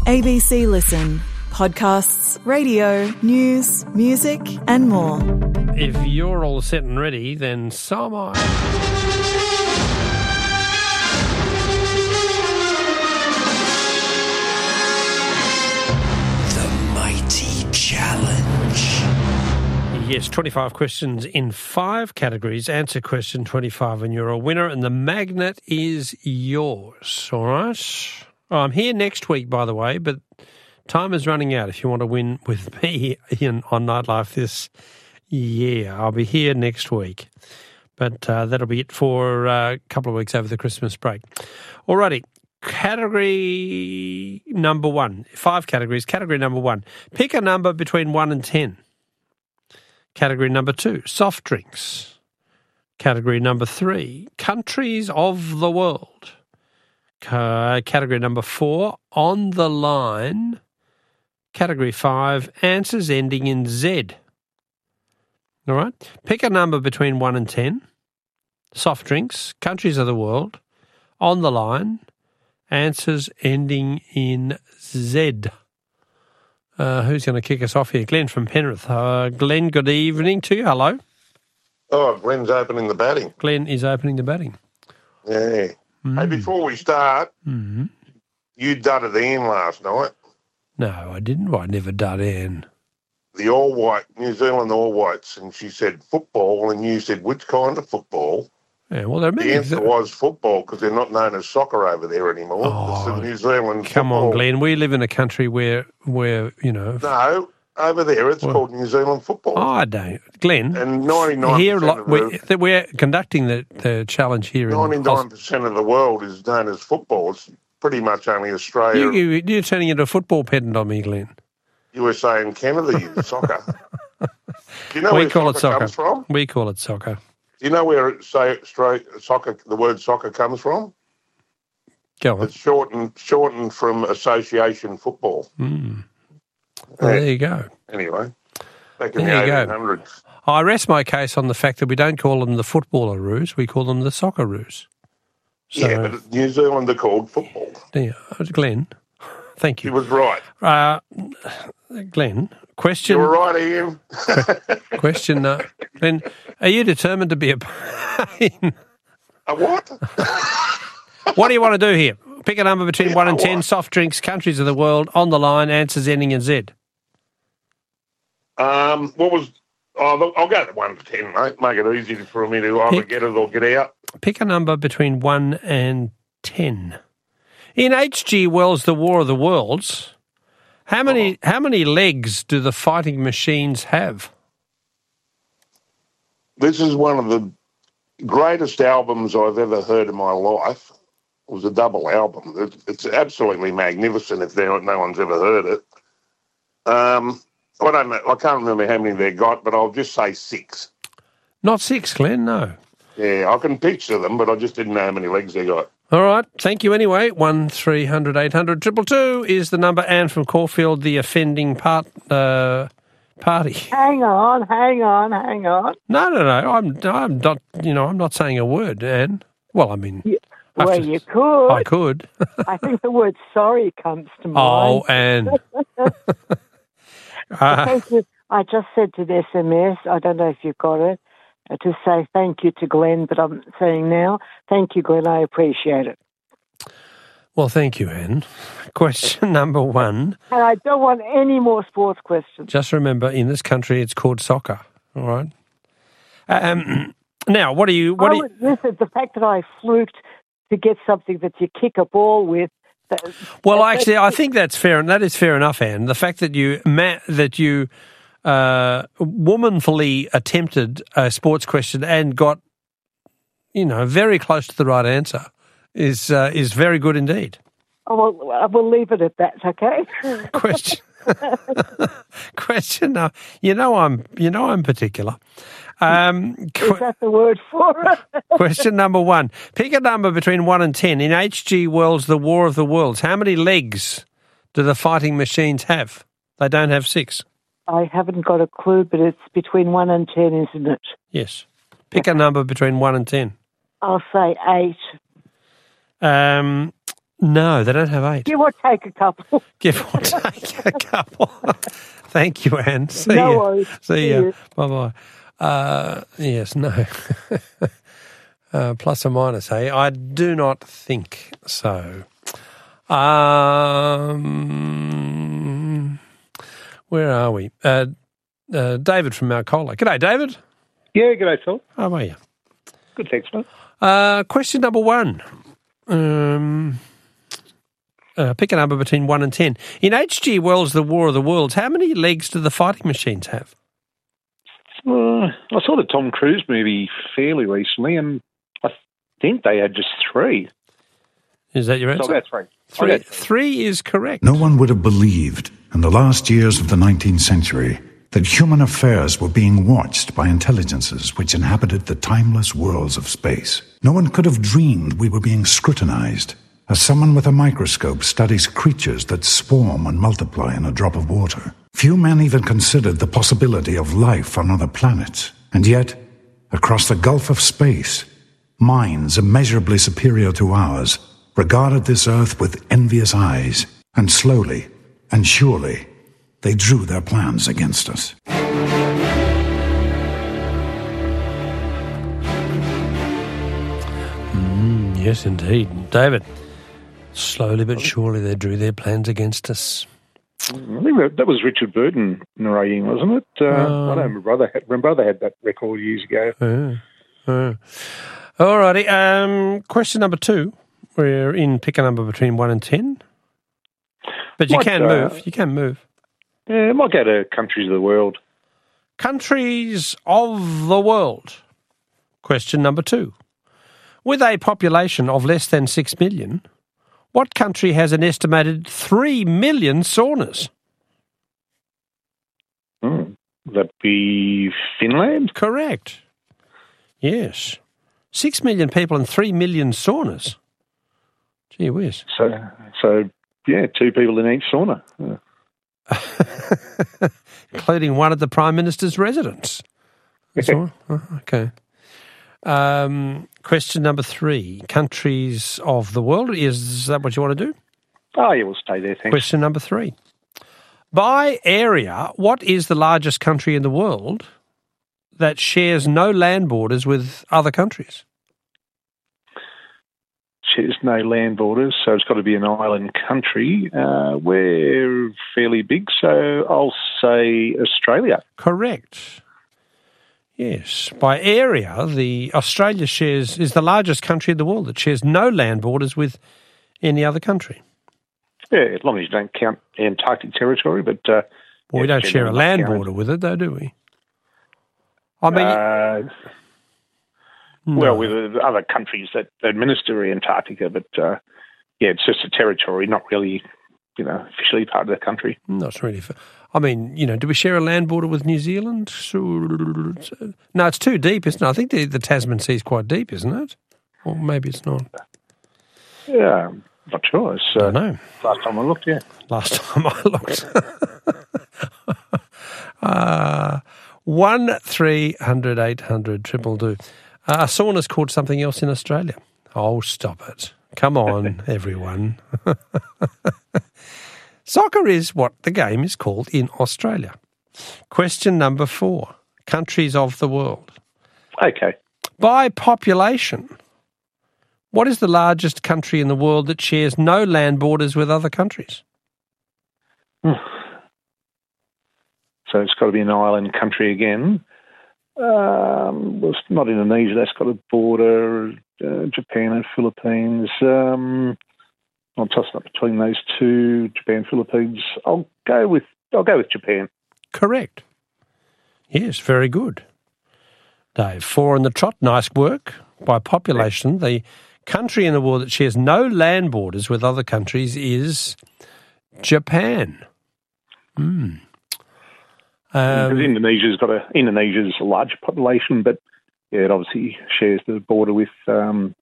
ABC Listen. Podcasts, radio, news, music and more. If you're all set and ready, then so am I. The Mighty Challenge. Yes, 25 questions in 5 categories. Answer question 25 and you're a winner, and the magnet is yours, all right? I'm here next week, by the way, but time is running out if you want to win with me on Nightlife this year. I'll be here next week, but that'll be it for a couple of weeks over the Christmas break. Alrighty, category number 1. 5 categories. Category number 1. Pick a number between 1 and 10. Category number 2, soft drinks. Category number 3, countries of the world. Category number 4, on the line. Category 5, answers ending in Z. All right? Pick a number between 1 and 10. Soft drinks, countries of the world, on the line, answers ending in Z. Who's going to kick us off here? Glenn from Penrith. Glenn, good evening to you. Hello. Oh, Glenn's opening the batting. Glenn is opening the batting. Yeah. Hey, before we start, you dudded Ian last night. No, I didn't. Well, I never done Anne. The All-White, New Zealand All-Whites, and she said football, and you said which kind of football? Yeah, well, there are many. The answer was football, because they're not known as soccer over there anymore. Oh, it's the New Zealand come football. on, Glenn. We live in a country where you know. No, over there it's called New Zealand football. Oh, I don't. Glenn. And 99% here, of we're conducting the challenge here. 99% of the world is known as football. It's pretty much only Australia. You're turning into a football pedant on me, Glenn. USA and Canada use soccer. Do you know We where call it soccer. comes from? We call it soccer. Do you know where soccer, the word soccer comes from? Go on. It's shortened from association football. Well, there you go. Anyway, back in There the you go. 1800s. I rest my case on the fact that we don't call them the footballeroos, we call them the socceroos. So, Yeah, but New Zealand are called football. yeah, Glenn, thank He you. was right. Glenn, question. You were right, Ian. Question, Glenn, are you determined to be a pain? A what? What do you want to do here? Pick a number between 1 and 10, what? soft drinks, countries of the world, on the line, answers ending in Z. What was... Oh, I'll go to 1 to 10, mate. Make it easy for me to either get it or get out. Pick a number between 1 and 10. In H.G. Wells' The War of the Worlds, how many legs do the fighting machines have? This is one of the greatest albums I've ever heard in my life. It was a double album. It's absolutely magnificent if no one's ever heard it. I don't know. I can't remember how many they got, but I'll just say 6. Not 6, Glenn, no. Yeah, I can picture them, but I just didn't know how many legs they got. All right, thank you anyway. 1300 800 222 is the number. Anne from Caulfield, the offending party. Hang on. No. I'm not. I'm not saying a word, Anne. Well, I mean, Well, you could. I could. I think the word sorry comes to mind. Oh, Anne. Thank you. I just sent an SMS, I don't know if you got it, to say thank you to Glenn, but I'm saying now, thank you, Glenn, I appreciate it. Well, thank you, Anne. Question number 1. And I don't want any more sports questions. Just remember, in this country, it's called soccer. All right. Now, what do you? Listen, the fact that I fluked to get something that you kick a ball with. Well, actually, I think that's fair, and that is fair enough, Anne. The fact that you womanfully attempted a sports question and got, very close to the right answer is very good indeed. Oh, well, I will leave it at that. Okay. Question. Question. I'm particular. Is that the word for it? Question number 1. Pick a number between 1 and 10. In H.G. Wells' The War of the Worlds, how many legs do the fighting machines have? They don't have 6. I haven't got a clue, but it's between 1 and 10, isn't it? Yes. Pick a number between 1 and 10. I'll say 8. No, they don't have 8. Give or take a couple. Give or take a couple. Thank you, Anne. See No you. worries. See See you. you. Bye-bye. Yes, no. Plus or minus, hey? I do not think so. Where are we? David from Mount Colah. G'day, David. Yeah, g'day, Phil. How are you? Good, thanks, mate. Question number 1. Pick a number between 1 and 10. In H.G. Wells' The War of the Worlds, how many legs do the fighting machines have? I saw the Tom Cruise movie fairly recently, and I think they had just 3. Is that your answer? So I'll go 3. 3 is correct. No one would have believed in the last years of the 19th century that human affairs were being watched by intelligences which inhabited the timeless worlds of space. No one could have dreamed we were being scrutinized as someone with a microscope studies creatures that swarm and multiply in a drop of water. Few men even considered the possibility of life on other planets. And yet, across the gulf of space, minds immeasurably superior to ours regarded this Earth with envious eyes, and slowly and surely they drew their plans against us. Yes, indeed. David, slowly but surely they drew their plans against us. I think that was Richard Burton narrating, wasn't it? I know my brother had that record years ago. All righty. Question number 2. We're in pick a number between 1 and 10. But you can move. You can move. Yeah, it might go to countries of the world. Countries of the world. Question number 2. With a population of less than 6 million, what country has an estimated 3 million saunas? Would that be Finland? Correct. Yes. 6 million people and 3 million saunas. Gee whiz. So yeah, 2 people in each sauna. Including one at the Prime Minister's residence. That's all? Oh, okay. Question number 3. Countries of the world. Is that what you want to do? Oh, yeah, we'll stay there, thanks. Question number 3. By area, what is the largest country in the world that shares no land borders with other countries? Shares no land borders, so it's got to be an island country. We're fairly big, so I'll say Australia. Correct. Yes. By area, Australia is the largest country in the world that shares no land borders with any other country. Yeah, as long as you don't count Antarctic territory, but... well, we don't share a land border with it, though, do we? I mean... Well, with other countries that administer Antarctica, but yeah, it's just a territory, not really, officially part of the country. Not really. I mean, do we share a land border with New Zealand? No, it's too deep, isn't it? I think the Tasman Sea is quite deep, isn't it? Or maybe it's not. Yeah, I'm not sure. I don't know. Last time I looked, yeah. Last time I looked. 1300 800 222. A sauna's called something else in Australia. Oh, stop it. Come on, everyone. Soccer is what the game is called in Australia. Question number 4. Countries of the world. Okay. By population, what is the largest country in the world that shares no land borders with other countries? So it's got to be an island country again. Well, it's not Indonesia. That's got a border. Japan and Philippines. I'll toss up between those 2. Japan, Philippines. I'll go with Japan. Correct. Yes, very good. Dave, 4 in the trot. Nice work. By population, the country in the world that shares no land borders with other countries is Japan. Because Indonesia's a large population, but yeah, it obviously shares the border with Papua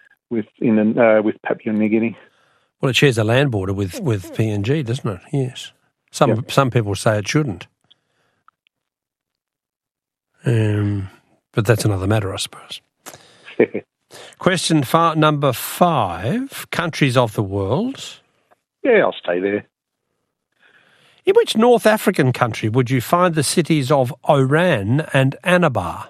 New Guinea. Well, it shares a land border with PNG, doesn't it? Yes. Some people say it shouldn't. But that's another matter, I suppose. Question number 5, countries of the world. Yeah, I'll stay there. In which North African country would you find the cities of Oran and Anabar?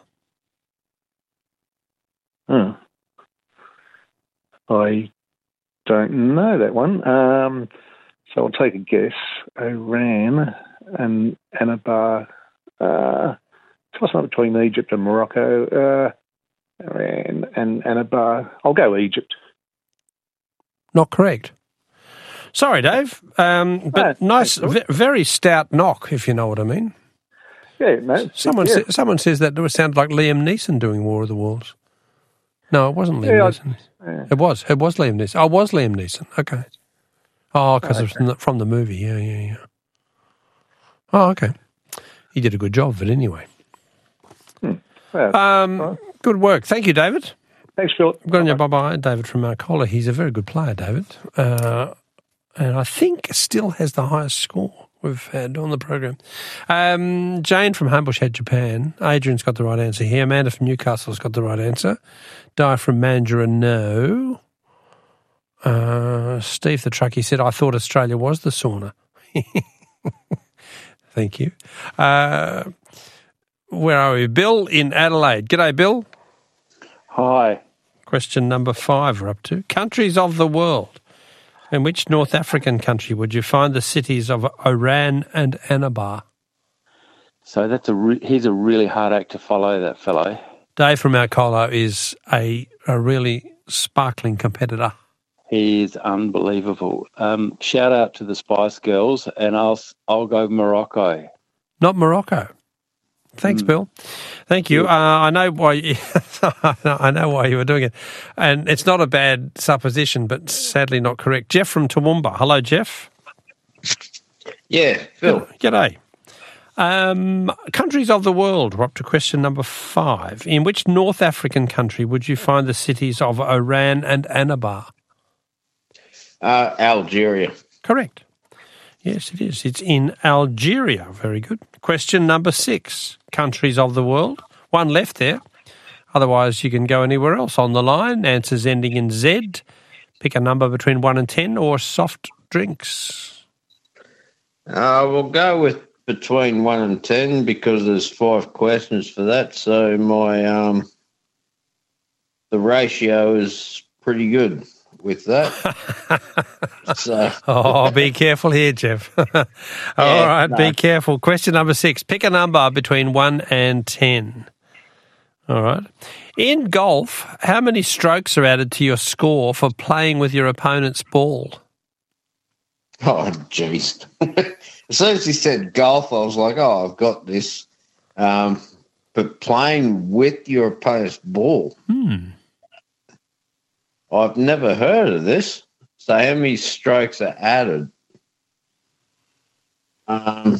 I don't know that one. So I'll take a guess. Iran and Anabar. Toss up between Egypt and Morocco. Iran and Anabar. I'll go Egypt. Not correct. Sorry, Dave. But nice, very stout knock, if you know what I mean. Yeah, no. Someone says that it sounded like Liam Neeson doing War of the Worlds. No, it wasn't Liam Neeson. It was Liam Neeson. Oh, it was Liam Neeson. Okay. Oh, because it was from the movie. Yeah. Oh, okay. He did a good job of it anyway. Good work. Thank you, David. Thanks, Phil. Good on you. Bye-bye. David from Marcola. He's a very good player, David. And I think still has the highest score we've had on the program. Jane from Homebush Head, Japan. Adrian's got the right answer here. Amanda from Newcastle's got the right answer. Di from Mandurah, no. Steve the truckie said, I thought Australia was the sauna. Thank you. Where are we? Bill in Adelaide. G'day, Bill. Hi. Question number 5 we're up to. Countries of the world. In which North African country would you find the cities of Oran and Anabar? So he's a really hard act to follow, that fellow. Dave from Alcolo is a really sparkling competitor. He is unbelievable. Shout out to the Spice Girls, and I'll go Morocco. Not Morocco. Thanks, Bill. Thank you. I know why. I know why you were doing it, and it's not a bad supposition, but sadly not correct. Jeff from Toowoomba. Hello, Jeff. Yeah, Phil. G'day. Countries of the world. We're up to question number 5. In which North African country would you find the cities of Oran and Anabar? Algeria. Correct. Yes, it is. It's in Algeria. Very good. Question number 6. Countries of the world. One left there. Otherwise, you can go anywhere else on the line. Answers ending in Z. Pick a number between 1 and 10 or soft drinks. We'll go with between 1 and 10 because there's 5 questions for that. So my the ratio is pretty good with that. So. Be careful here, Jeff. All right, be careful. Question number 6. Pick a number between 1 and 10. All right. In golf, how many strokes are added to your score for playing with your opponent's ball? Oh, jeez. As soon as he said golf, I was like, I've got this. But playing with your opponent's ball. I've never heard of this. So how many strokes are added? Well,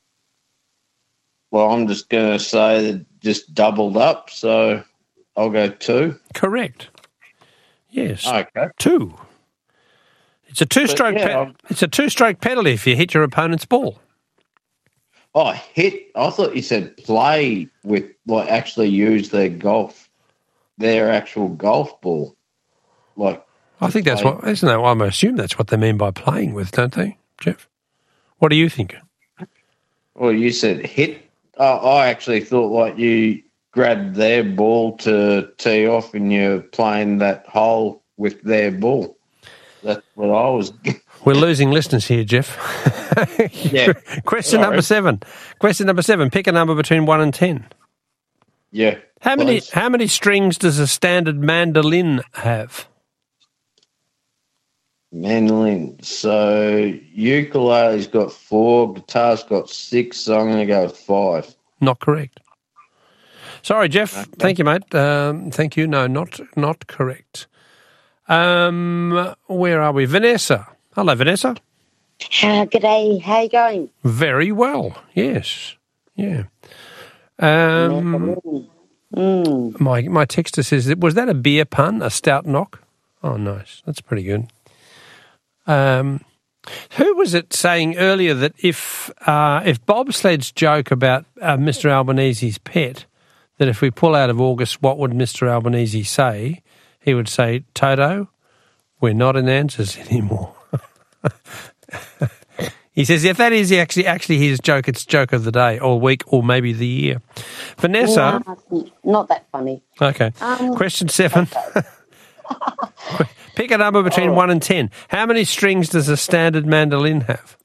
I'm just going to say that just doubled up, so I'll go 2. Correct. Yes. Okay. 2. It's a two-stroke. It's a two-stroke penalty if you hit your opponent's ball. Oh, hit! I thought you said play with, like, actually use their actual golf ball. Like, I think that's what, isn't that? I assume that's what they mean by playing with, don't they, Jeff? What do you think? Well, you said hit. I actually thought like you grabbed their ball to tee off and you're playing that hole with their ball. That's what I was. We're losing listeners here, Jeff. Yeah. Question number 7. Question number 7. Pick a number between 1 and 10. Yeah. How many strings does a standard mandolin have? Mandolin. So ukulele's got 4, guitar's got 6, so I'm going to go with 5. Not correct. Sorry, Jeff. Okay. Thank you, mate. Thank you. No, not correct. Where are we? Vanessa. Hello, Vanessa. G'day. How you going? Very well. Yes. Yeah. My texter says, was that a beer pun, a stout knock? Oh, nice. That's pretty good. Who was it saying earlier that if bobsled's joke about Mr. Albanese's pet, that if we pull out of August, what would Mr. Albanese say? he would say, Toto, we're not in answers anymore. He says, if that is actually his joke, it's joke of the day or week or maybe the year. Vanessa. No, not that funny. Okay. Question 7. Pick a number between 1 and 10. How many strings does a standard mandolin have?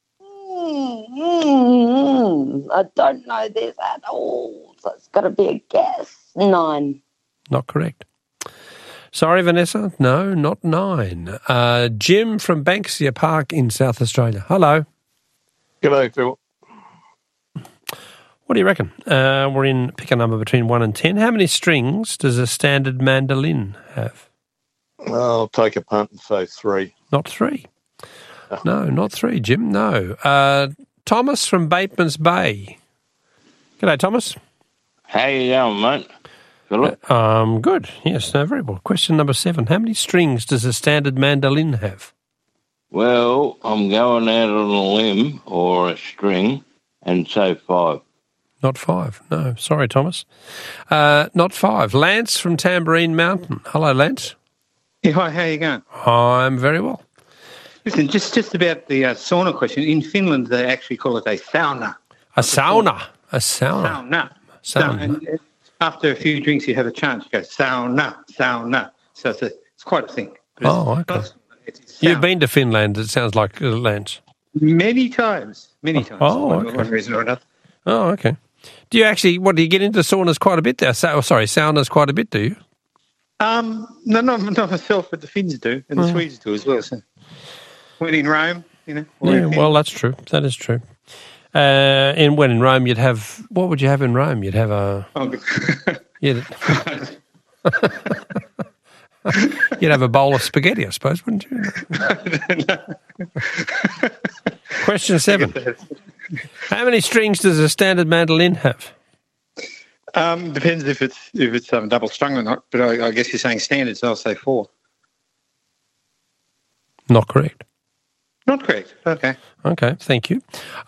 I don't know this at all, so it's got to be a guess. 9. Not correct. Sorry, Vanessa. No, not 9. Jim from Banksia Park in South Australia. Hello. G'day, Phil. What do you reckon? We're in pick a number between 1 and 10. How many strings does a standard mandolin have? I'll take a punt and say 3. Not 3. No, not 3, Jim. No. Thomas from Bateman's Bay. G'day, Thomas. How you going, mate? Philip? Good. Yes, no, very well. Question number 7. How many strings does a standard mandolin have? Well, I'm going out on a limb or a string and say 5. Not 5. No, sorry, Thomas. Not 5. Lance from Tambourine Mountain. Hello, Lance. Yeah, hi, how you going? I'm very well. Listen, just about the sauna question. In Finland, they actually call it a sauna. A sauna. A sauna. Sauna. And after a few drinks, you have a chance. You go, sauna, sauna. So it's quite a thing. Oh, okay. You've been to Finland, it sounds like, Lance. Many times. Oh, okay. For one reason or another. Oh, okay. Do you actually, do you get into saunas quite a bit there? Saunas quite a bit, do you? No, not myself, but the Finns do, and the Swedes do as well. So when in Rome, Yeah, well, that's true. That is true. And when in Rome, you'd have, what would you have in Rome? You'd have a... You'd have a bowl of spaghetti, I suppose, wouldn't you? Question 7. How many strings does a standard mandolin have? Depends if it's double strung or not, but I guess you're saying standard, so I'll say 4. Not correct. Not correct. Okay. Okay, thank you.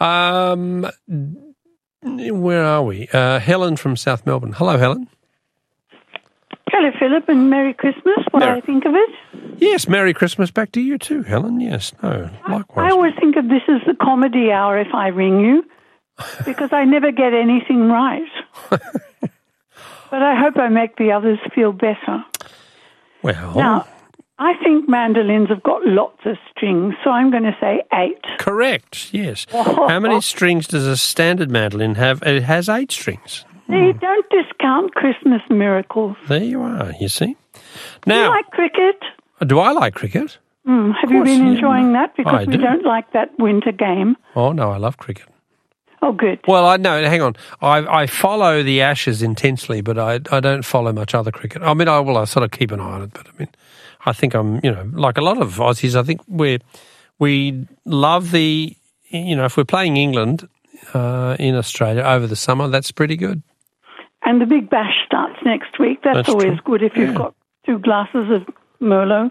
Where are we? Helen from South Melbourne. Hello, Helen. Hello, Philip, and Merry Christmas. What do I think of it? Yes, Merry Christmas back to you too, Helen. Yes, no, likewise. I always think of this as the comedy hour if I ring you, because I never get anything right. But I hope I make the others feel better. Well... Now, I think mandolins have got lots of strings, so I'm going to say 8. Correct, yes. How many strings does a standard mandolin have? It has 8 strings. See, don't discount Christmas miracles. There you are, you see. Now, do you like cricket? Do I like cricket? Have you been enjoying that? Because we don't like that winter game. Oh, no, I love cricket. Oh, good. Well, hang on. I follow the Ashes intensely, but I don't follow much other cricket. I mean, I sort of keep an eye on it, but I mean, I think I'm, like a lot of Aussies, I think we love the, if we're playing England in Australia over the summer, that's pretty good. And the Big Bash starts next week. That's always good if you've got 2 glasses of Merlot.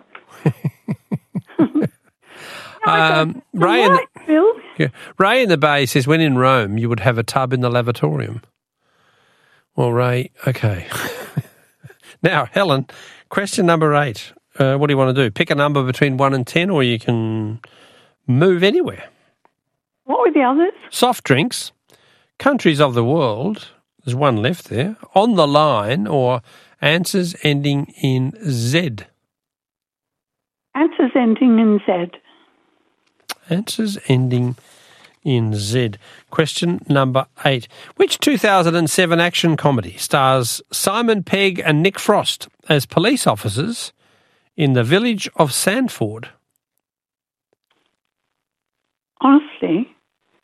Ray in the Bay says, when in Rome, you would have a tub in the lavatorium. Well, Ray, okay. Now, Helen, question number 8. What do you want to do? Pick a number between 1 and 10, or you can move anywhere. What were the others? Soft drinks, countries of the world, there's one left there, on the line, or answers ending in Z. Answers ending in Z. Answers ending in Z. Question number 8. Which 2007 action comedy stars Simon Pegg and Nick Frost as police officers in the village of Sandford? Honestly,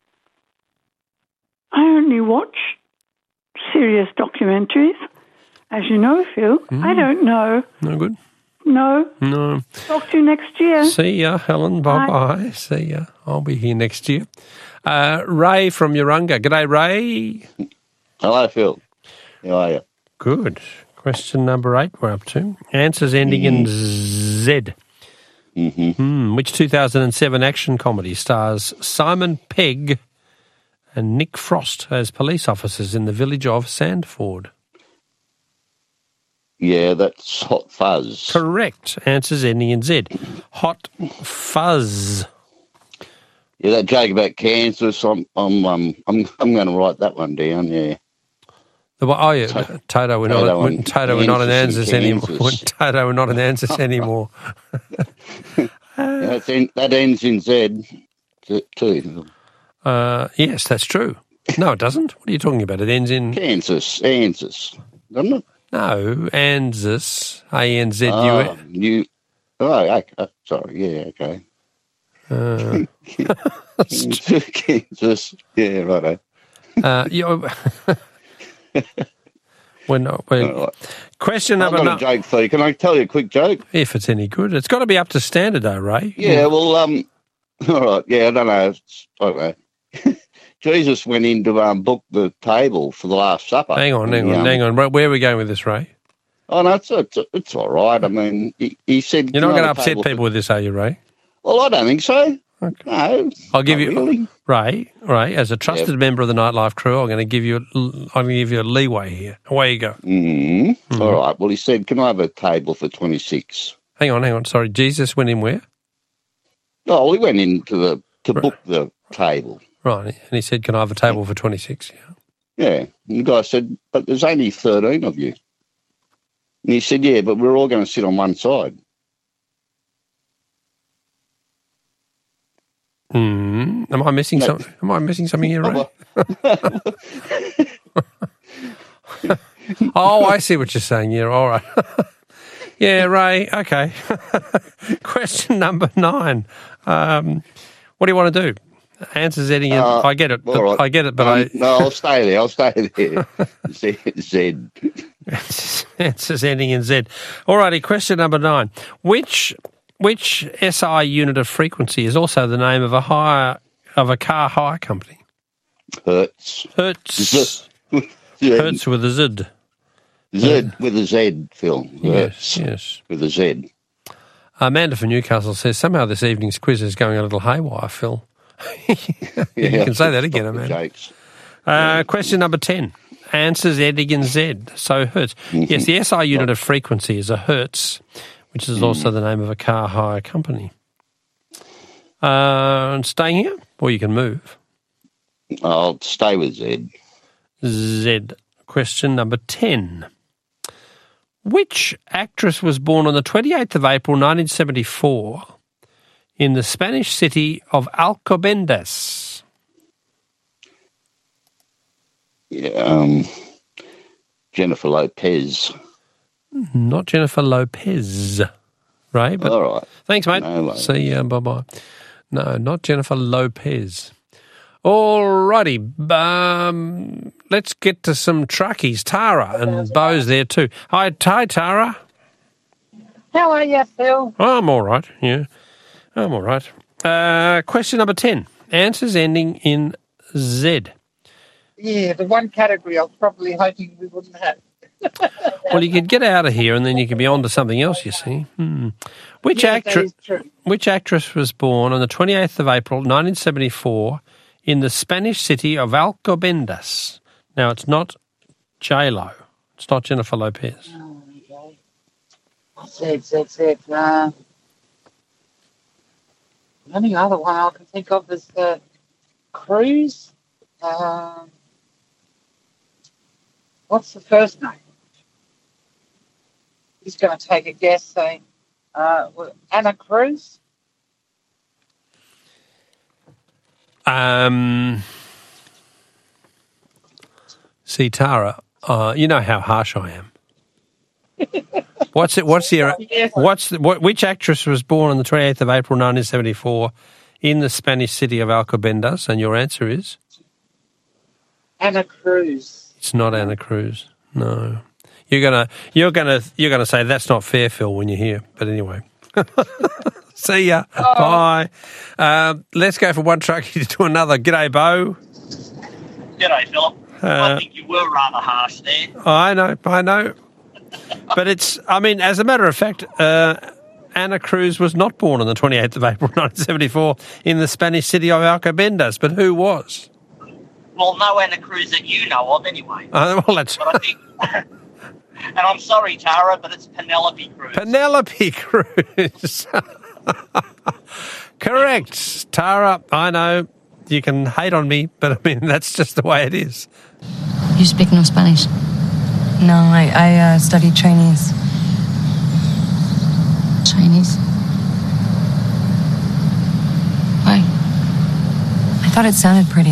I only watch serious documentaries. As you know, Phil, I don't know. No good? No. Talk to you next year. See ya, Helen. Bye-bye. See ya. I'll be here next year. Ray from Urunga. G'day, Ray. Hello, Phil. How are you? Good. Question number 8 we're up to. Answers ending in Z. Which 2007 action comedy stars Simon Pegg and Nick Frost as police officers in the village of Sandford? Yeah, that's Hot Fuzz. Correct. Answers ending in Z. Hot Fuzz. Yeah, that joke about Kansas. I'm going to write that one down. Yeah. Oh yeah, Toto. We're not in Answers anymore. Toto, we're not in Answers anymore. That ends in Z too. Yes, that's true. No, it doesn't. What are you talking about? It ends in Kansas, doesn't it? No, Anzus, ANZU. Sorry. Yeah, okay. Kansas. Yeah, righto. Question number 9. I've got a joke for you. Can I tell you a quick joke? If it's any good. It's got to be up to standard though, Ray. Yeah, well, all right. Yeah, I don't know. Jesus went in to book the table for the Last Supper. Hang on. Where are we going with this, Ray? Oh, no, it's all right. I mean, he said... You're not going to upset people with this, are you, Ray? Well, I don't think so. Okay. No, I'll give you... really. Ray, as a trusted member of the Nightlife crew, I'm going to give you a leeway here. Away you go. Mm-hmm. All right. Well, he said, can I have a table for 26? Hang on. Sorry, Jesus went in where? Oh, well, he went in to book the table. Right, and he said, can I have a table for 26? Yeah. And the guy said, but there's only 13 of you. And he said, yeah, but we're all going to sit on one side. Am I missing something? Am I missing something here, Ray? Oh, I see what you're saying. Yeah, all right. Yeah, Ray, okay. Question number 9. What do you want to do? Answers any. I get it. But, right. I get it, but No, I'll stay there. Z. Answers ending in Z. All righty, question number 9. Which SI unit of frequency is also the name of a car hire company? Hertz. Hertz with a Z. Z with a Z, Phil. Yes. With a Z. Amanda from Newcastle says, somehow this evening's quiz is going a little haywire, Phil. You can say that again, Amanda. Question number 10. Answers ending in Z. So Hertz. Yes, the SI unit of frequency is a Hertz, which is also the name of a car hire company. Staying here, or you can move? I'll stay with Z. Z. Question number 10. Which actress was born on the 28th of April 1974 in the Spanish city of Alcobendas? Yeah, Jennifer Lopez. Not Jennifer Lopez, Ray. But all right. Thanks, mate. No, see you. Bye-bye. No, not Jennifer Lopez. All righty. Let's get to some truckies. Tara and Bo's there too. Hi, Tara. How are you, Phil? I'm all right, yeah. I'm all right. Question number 10. Answers ending in Z. Yeah, the one category I was probably hoping we wouldn't have. Well, you could get out of here and then you could be on to something else, you see. Which actress was born on the 28th of April 1974 in the Spanish city of Alcobendas? Now, it's not J-Lo. It's not Jennifer Lopez. Oh, okay. The only other one I can think of is Cruz. What's the first name? He's going to take a guess, saying Anna Cruz. See, Tara, you know how harsh I am. Which actress was born on the 28th of April 1974 in the Spanish city of Alcobendas? And your answer is Anna Cruz. It's not Anna Cruz. No. You're gonna say that's not fair, Phil, when you're here. But anyway. See ya. Oh. Bye. Let's go from one truckie to another. G'day, Bo. G'day, Philip. I think you were rather harsh there. I know. But as a matter of fact, Anna Cruz was not born on the 28th of April 1974 in the Spanish city of Alcobendas. But who was? Well, no Anna Cruz that you know of, anyway. Well, that's... But I think And I'm sorry, Tara, but it's Penelope Cruz. Penelope Cruz. Correct. Tara, I know you can hate on me, but I mean, that's just the way it is. You speak no Spanish? No, I studied Chinese. Chinese? Why? I thought it sounded pretty.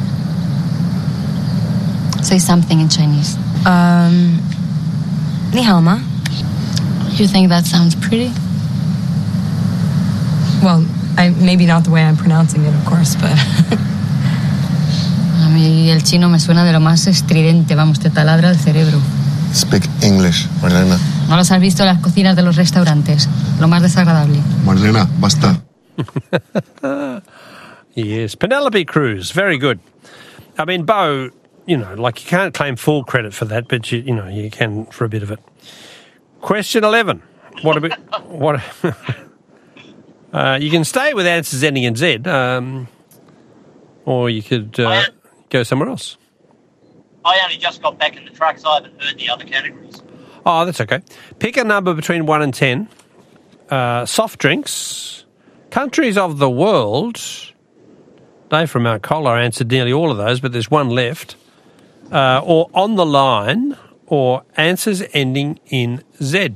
Say something in Chinese. Ni hao ma? You think that sounds pretty? Well, maybe not the way I'm pronouncing it, of course, but... A mí el chino me suena de lo más estridente, vamos, te taladra el cerebro. Speak English, Marlena. ¿No los has visto en las cocinas de los restaurantes? Lo más desagradable. Marlena, basta. Yes, Penelope Cruz, very good. I mean, Bo, you know, like you can't claim full credit for that, but you know, you can for a bit of it. Question 11. What you can stay with answers ending in Z, or you could go somewhere else. I only just got back in the truck, so I haven't heard the other categories. Oh, that's okay. Pick a number between 1 and 10. Soft drinks, countries of the world. Dave from Mount Colah answered nearly all of those, but there's one left. Or on the line, or answers ending in Z.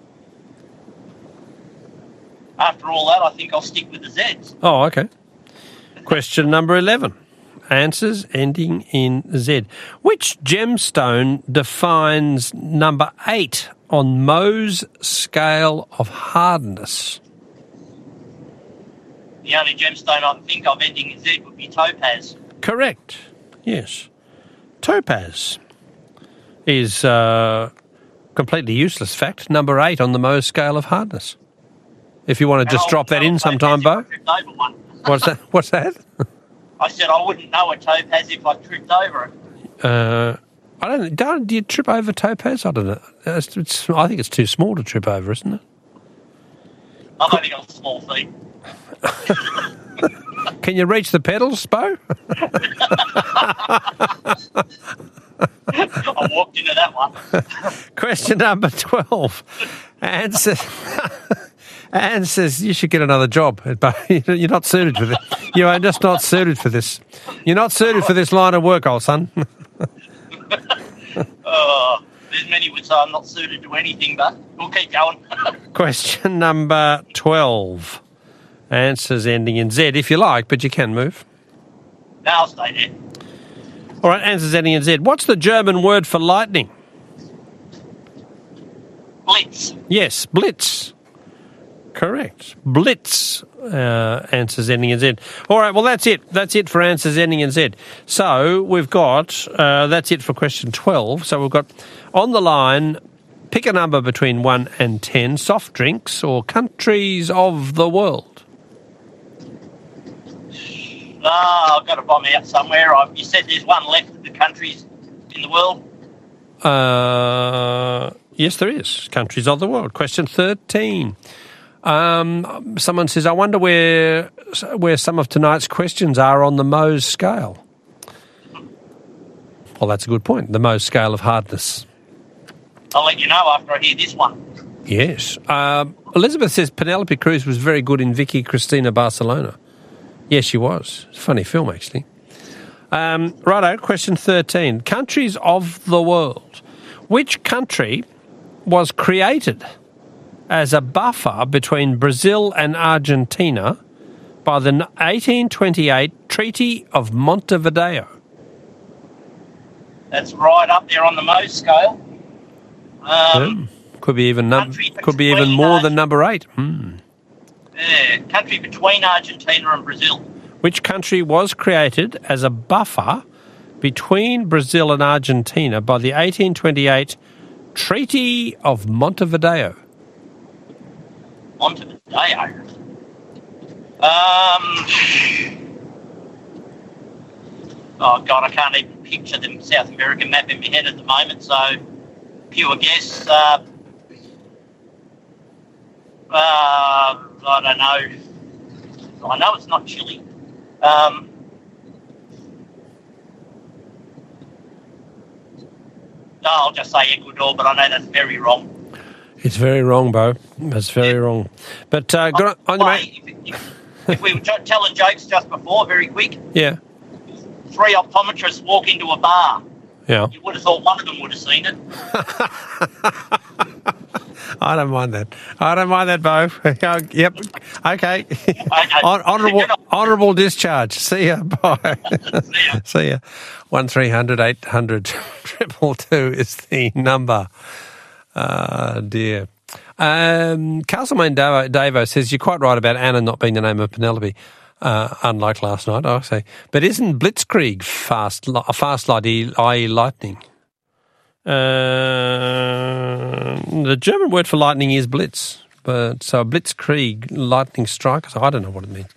After all that, I think I'll stick with the Zs. Oh, okay. Question number 11. Answers ending in Z. Which gemstone defines number 8 on Mohs scale of hardness? The only gemstone I can think of ending in Z would be topaz. Correct. Yes. Topaz is completely useless fact. Number 8 on the Mohs scale of hardness. If you want to just drop that in sometime, Bo. What's that? I said I wouldn't know a topaz if I tripped over it. I don't. Do you trip over topaz? I don't know. I think it's too small to trip over, isn't it? I've only got small feet. Can you reach the pedals, Bo? I walked into that one. Question number 12. Answers, you should get another job. You're not suited for this. You are just not suited for this. You're not suited for this line of work, old son. There's many would say I'm not suited to anything, but we'll keep going. Question number 12. Answers ending in Z if you like, but you can move. No, I'll stay there. All right, answers ending in Z. What's the German word for lightning? Blitz. Yes, blitz. Correct. Blitz. Answers ending in Z. All right, well, that's it. That's it for answers ending in Z. So we've got, that's it for question 12. So we've got on the line, pick a number between 1 and 10, soft drinks or countries of the world. I've got to bomb out somewhere. You said there's one left of the countries in the world? Yes, there is. Countries of the world. Question 13. Someone says, I wonder where some of tonight's questions are on the Mohs scale. Well, that's a good point. The Mohs scale of hardness. I'll let you know after I hear this one. Yes. Elizabeth says Penelope Cruz was very good in Vicky Cristina Barcelona. Yes, she was. It's a funny film, actually. Righto, question 13. Countries of the world. Which country was created as a buffer between Brazil and Argentina by the 1828 Treaty of Montevideo? That's right up there on the Mohs scale. Could be even more than number 8. Country between Argentina and Brazil. Which country was created as a buffer between Brazil and Argentina by the 1828 Treaty of Montevideo? Montevideo. Oh, God, I can't even picture the South American map in my head at the moment, so pure guess. I don't know. I know it's not Chile. I'll just say Ecuador, but I know that's very wrong. It's very wrong, Bo. That's very wrong. But good on you, mate. If we were telling jokes just before, very quick, Yeah. 3 optometrists walk into a bar. Yeah. You would have thought one of them would have seen it. I don't mind that. I don't mind that, Bo. Yep. Okay. Honourable discharge. See ya. Bye. See ya. 1300 800 222 is the number. Dear. Castlemaine Davo says, you're quite right about Anna not being the name of Penelope, unlike last night, I say. But isn't Blitzkrieg fast light, i.e. lightning? The German word for lightning is blitz, but so Blitzkrieg, lightning strike, so I don't know what it means.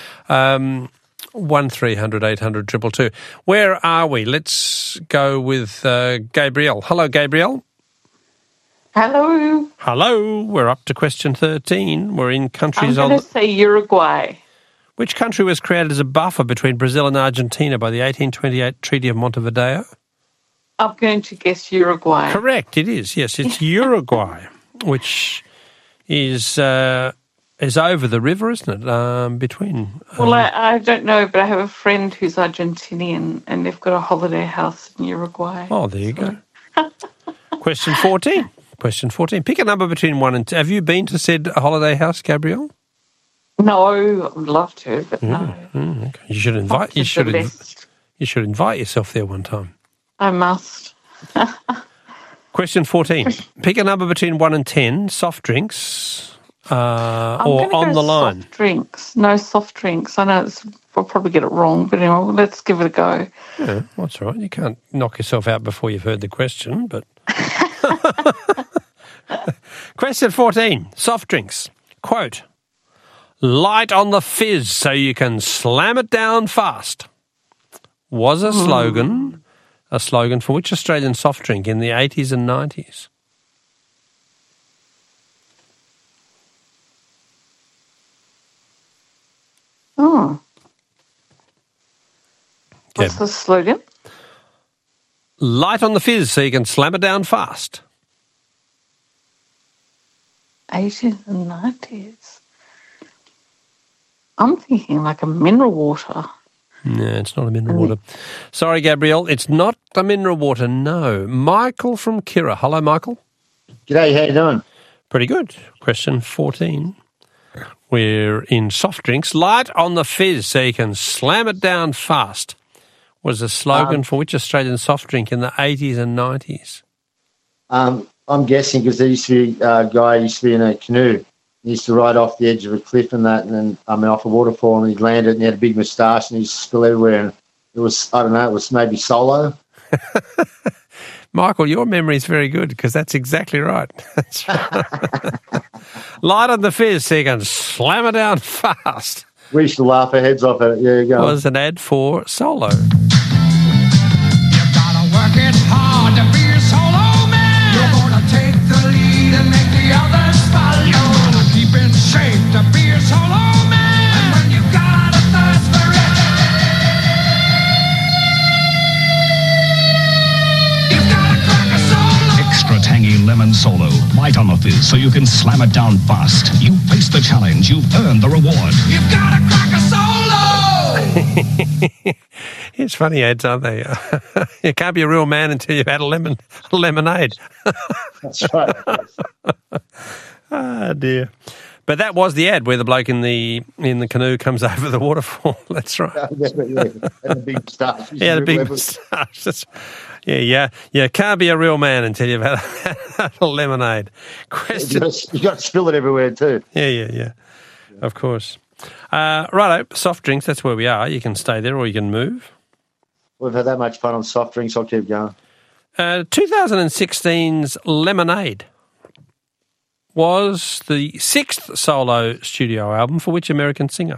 1300 800 222. Where are we? Let's go with Gabrielle. Hello, Gabrielle. Hello. Hello. We're up to question 13. We're in countries I'm going to say Uruguay. Which country was created as a buffer between Brazil and Argentina by the 1828 Treaty of Montevideo? I'm going to guess Uruguay. Correct, it is. Yes, it's Uruguay, which is over the river, isn't it? Between. Well, I don't know, but I have a friend who's Argentinian, and they've got a holiday house in Uruguay. Oh, there you go. Question 14. Question 14. Pick a number between 1 and 10. Have you been to said holiday house, Gabrielle? No, I would love to, but no. Okay. You should invite. You should invite yourself there one time. I must. Question 14. Pick a number between 1 and 10. Soft drinks, or on the line. Soft drinks. No soft drinks. I know I'll probably get it wrong, but anyway, let's give it a go. Yeah, that's all right. You can't knock yourself out before you've heard the question, but. Question 14. Soft drinks. Quote, light on the fizz so you can slam it down fast, was a slogan for which Australian soft drink in the 80s and 90s? Oh. What's the slogan? Light on the fizz so you can slam it down fast. 80s and 90s. I'm thinking like a mineral water. No, it's not a mineral water. Sorry, Gabrielle, it's not a mineral water, no. Michael from Kirra. Hello, Michael. G'day, how you doing? Pretty good. Question 14. We're in soft drinks. Light on the fizz so you can slam it down fast was a slogan for which Australian soft drink in the 80s and 90s? I'm guessing because there used to be a guy who used to be in a canoe. He used to ride off the edge of a cliff and that, and then off a waterfall, and he'd landed and he had a big moustache and he used to spill everywhere. And it was, I don't know, it was maybe Solo. Michael, your memory is very good because that's exactly right. That's right. Light on the fizz so you can slam it down fast. We used to laugh our heads off at it. Yeah, you go. Was an ad for Solo. Work it hard to be a solo man. You're gonna take the lead and make the others follow. You're gonna keep in shape to be a solo man. And when you got a thirst for it, you've gotta crack a solo. Extra tangy lemon Solo. Light on the fizz so you can slam it down fast. You faced the challenge. You've earned the reward. You've gotta crack a solo. It's funny ads, aren't they? You can't be a real man until you've had a lemonade. That's right. Ah, dear. But that was the ad where the bloke in the canoe comes over the waterfall. That's right. And the big moustache. Yeah, the big moustache. Yeah. You can't be a real man until you've had a lemonade. Question. You got to spill it everywhere too. Yeah. Of course. Righto, soft drinks, that's where we are. You can stay there or you can move. We've had that much fun on soft drinks. I'll keep going. 2016's Lemonade was the 6th solo studio album for which American singer?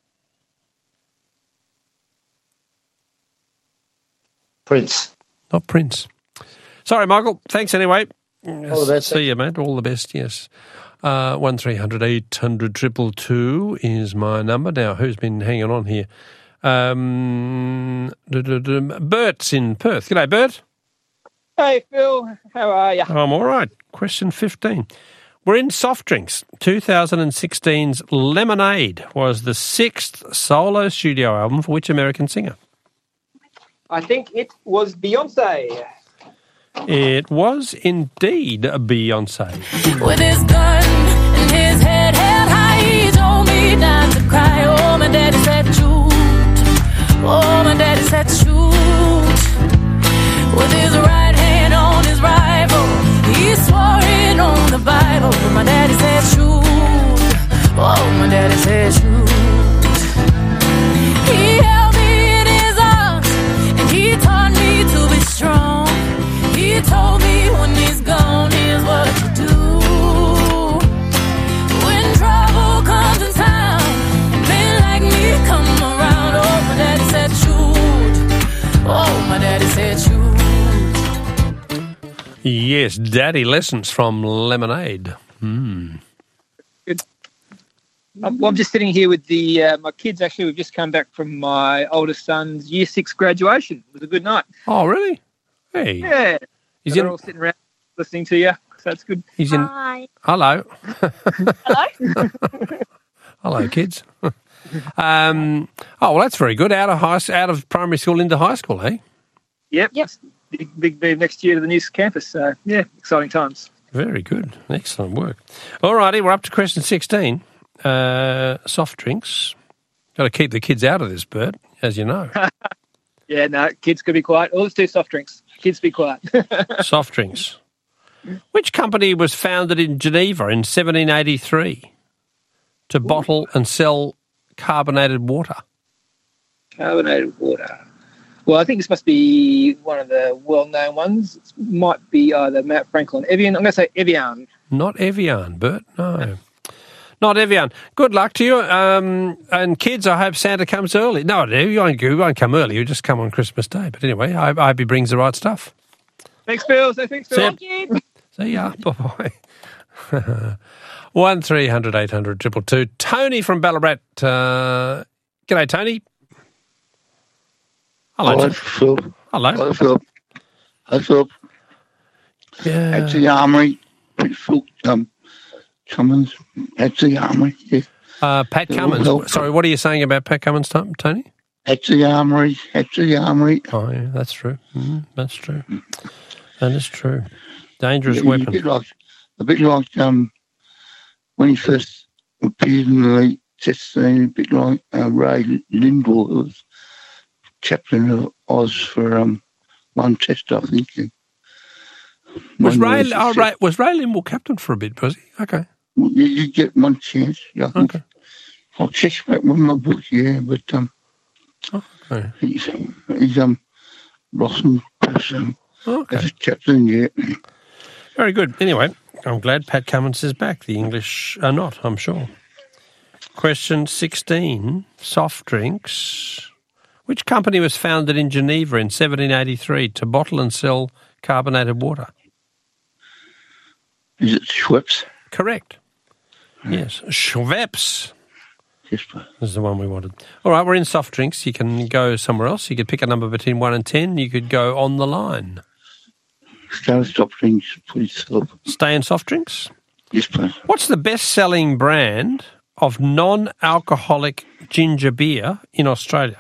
Prince. Not Prince. Sorry, Michael. Thanks anyway. All the best. See you, mate. All the best, yes. 1300 800 222 is my number. Now, who's been hanging on here? Bert's in Perth. G'day, Bert. Hey, Phil. How are you? I'm all right. Question 15. We're in soft drinks. 2016's Lemonade was the 6th solo studio album for which American singer? I think it was Beyonce. It was indeed Beyonce. With his gun and his head held high, he told me not to cry. Oh, my daddy said shoot. Oh, my daddy said shoot. With his right hand on his rifle, he swore it on the Bible. My daddy said shoot. Oh, my daddy said shoot. He held me in his arms and he taught me to be strong. He told me when he's gone, here's what to do. When trouble comes in town, men like me come around. Oh, my daddy said shoot. Oh, my daddy said shoot. Yes, Daddy Lessons from Lemonade. Good. I'm just sitting here with my kids. Actually, we've just come back from my oldest son's Year 6 graduation. It was a good night. Oh, really? Hey. Yeah. They're all sitting around listening to you, so that's good. Hi. Hello. Hello. Hello, kids. Oh, well, that's very good. Out of primary school into high school, eh? Yep. Big move next year to the new campus. So, yeah, exciting times. Very good. Excellent work. All righty, we're up to question 16. Soft drinks. Got to keep the kids out of this, Bert, as you know. Yeah, no, kids could be quiet. Oh, let's do soft drinks. Kids be quiet. Soft drinks. Which company was founded in Geneva in 1783 to bottle and sell carbonated water? Carbonated water. Well, I think this must be one of the well-known ones. It might be either Matt Franklin, Evian. I'm going to say Evian. Not Evian, Bert. No. Not Evian. Good luck to you. And kids, I hope Santa comes early. No, you won't come early. You just come on Christmas Day. But anyway, I hope he brings the right stuff. Thanks, Phil. Thanks, Phil. Thank you. See ya. Bye-bye. 1300 800 222. Tony from Ballarat. G'day, Tony. Hello, Phil. Hello. Hello, Phil. Hi, Phil. Yeah. At the armory. Phil, Cummins. At the armory. Yeah. Pat Cummins. Sorry, what are you saying about Pat Cummins, Tony? At the armory. At the armory. Oh, yeah, that's true. That's true. That is true. Dangerous weapon. A bit like when he first appeared in the late test scene, a bit like Ray Lindwall, who was captain of Oz for one test, I think. Was Ray Lindwall captain for a bit, was he? Okay. Well, you get one chance, I think. Okay. I'll check back with my book, yeah, but okay. he's Rossum as a captain, yeah. Very good. Anyway, I'm glad Pat Cummins is back. The English are not, I'm sure. Question 16, soft drinks. Which company was founded in Geneva in 1783 to bottle and sell carbonated water? Is it Schweppes? Correct. Yes, Schweppes. Yes, please. This is the one we wanted. All right, we're in soft drinks. You can go somewhere else. You could pick a number between 1 and 10. You could go on the line. Stay in soft drinks, please. Stay in soft drinks? Yes, please. What's the best-selling brand of non-alcoholic ginger beer in Australia?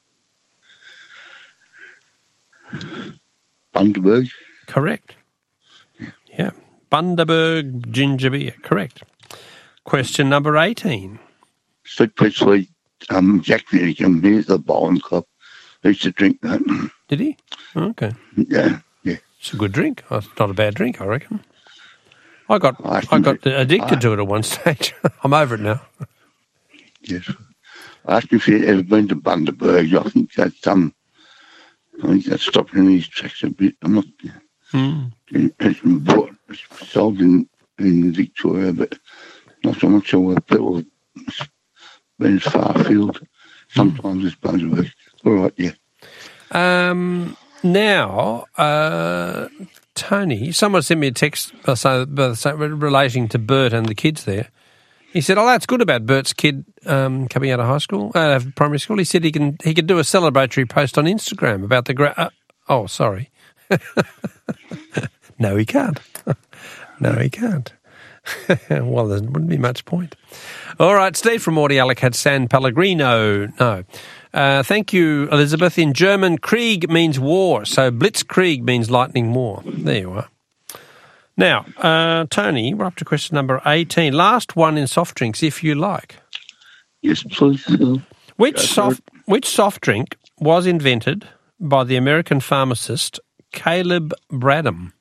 Bundaberg. Correct. Yeah. Bundaberg ginger beer. Correct. Question number 18. Sid Presley, Jack Finnegan, he's the bowling club. He used to drink that. Did he? Okay. Yeah. It's a good drink. It's not a bad drink, I reckon. I got addicted to it at one stage. I'm over it now. Yes. I asked him if he'd ever been to Bundaberg. I think that's stopping in his tracks a bit. I'm not. It's been bought, sold in Victoria, but not so much sure where people have been as far afield. Sometimes it's Bundaberg. All right, yeah. Now, Tony, someone sent me a text relating to Bert and the kids there. He said, that's good about Bert's kid coming out of high school, primary school. He said he could do a celebratory post on Instagram about the No, he can't. No, he can't. Well, there wouldn't be much point. All right, Steve from Mordialloc had San Pellegrino. No. Thank you, Elizabeth. In German, Krieg means war, so Blitzkrieg means lightning war. There you are. Now, Tony, we're up to question number 18. Last one in soft drinks, if you like. Yes, please. Which soft drink was invented by the American pharmacist Caleb Bradham?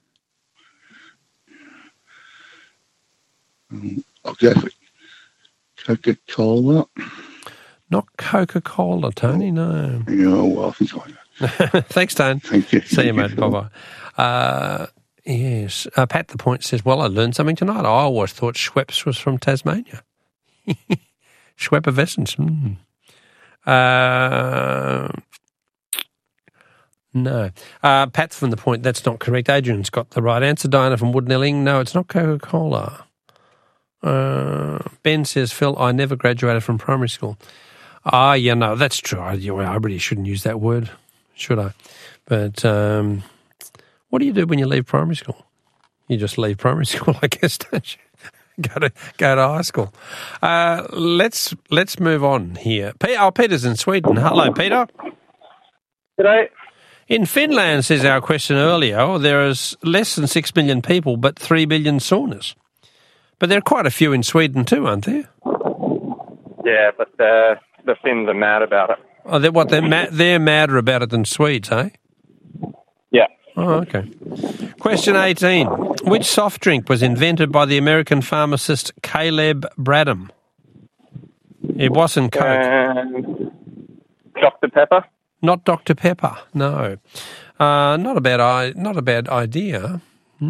I'll go for Coca-Cola. Not Coca-Cola, Tony, no. Yeah, well, I think I Thanks, Tone. Thank you. See you, mate. Bye-bye. Yes. Pat the Point says, well, I learned something tonight. I always thought Schweppes was from Tasmania. Schweppervescence. No. Pat from the Point, that's not correct. Adrian's got the right answer. Diana from Woodnelling, no, it's not Coca-Cola. Ben says, Phil, I never graduated from primary school. Yeah, no, that's true. I really shouldn't use that word, should I? But what do you do when you leave primary school? You just leave primary school, I guess, don't you? Go to high school. Let's move on here. Peter's in Sweden. Hello, Peter. G'day. In Finland, says our question earlier, there is less than 6 million people, but 3 billion saunas. But there are quite a few in Sweden too, aren't there? Yeah, but the Finns are mad about it. Oh, they're madder about it than Swedes, eh? Yeah. Oh, okay. Question 18. Which soft drink was invented by the American pharmacist Caleb Bradham? It wasn't Coke. Dr. Pepper? Not Dr. Pepper, no. Not a bad idea.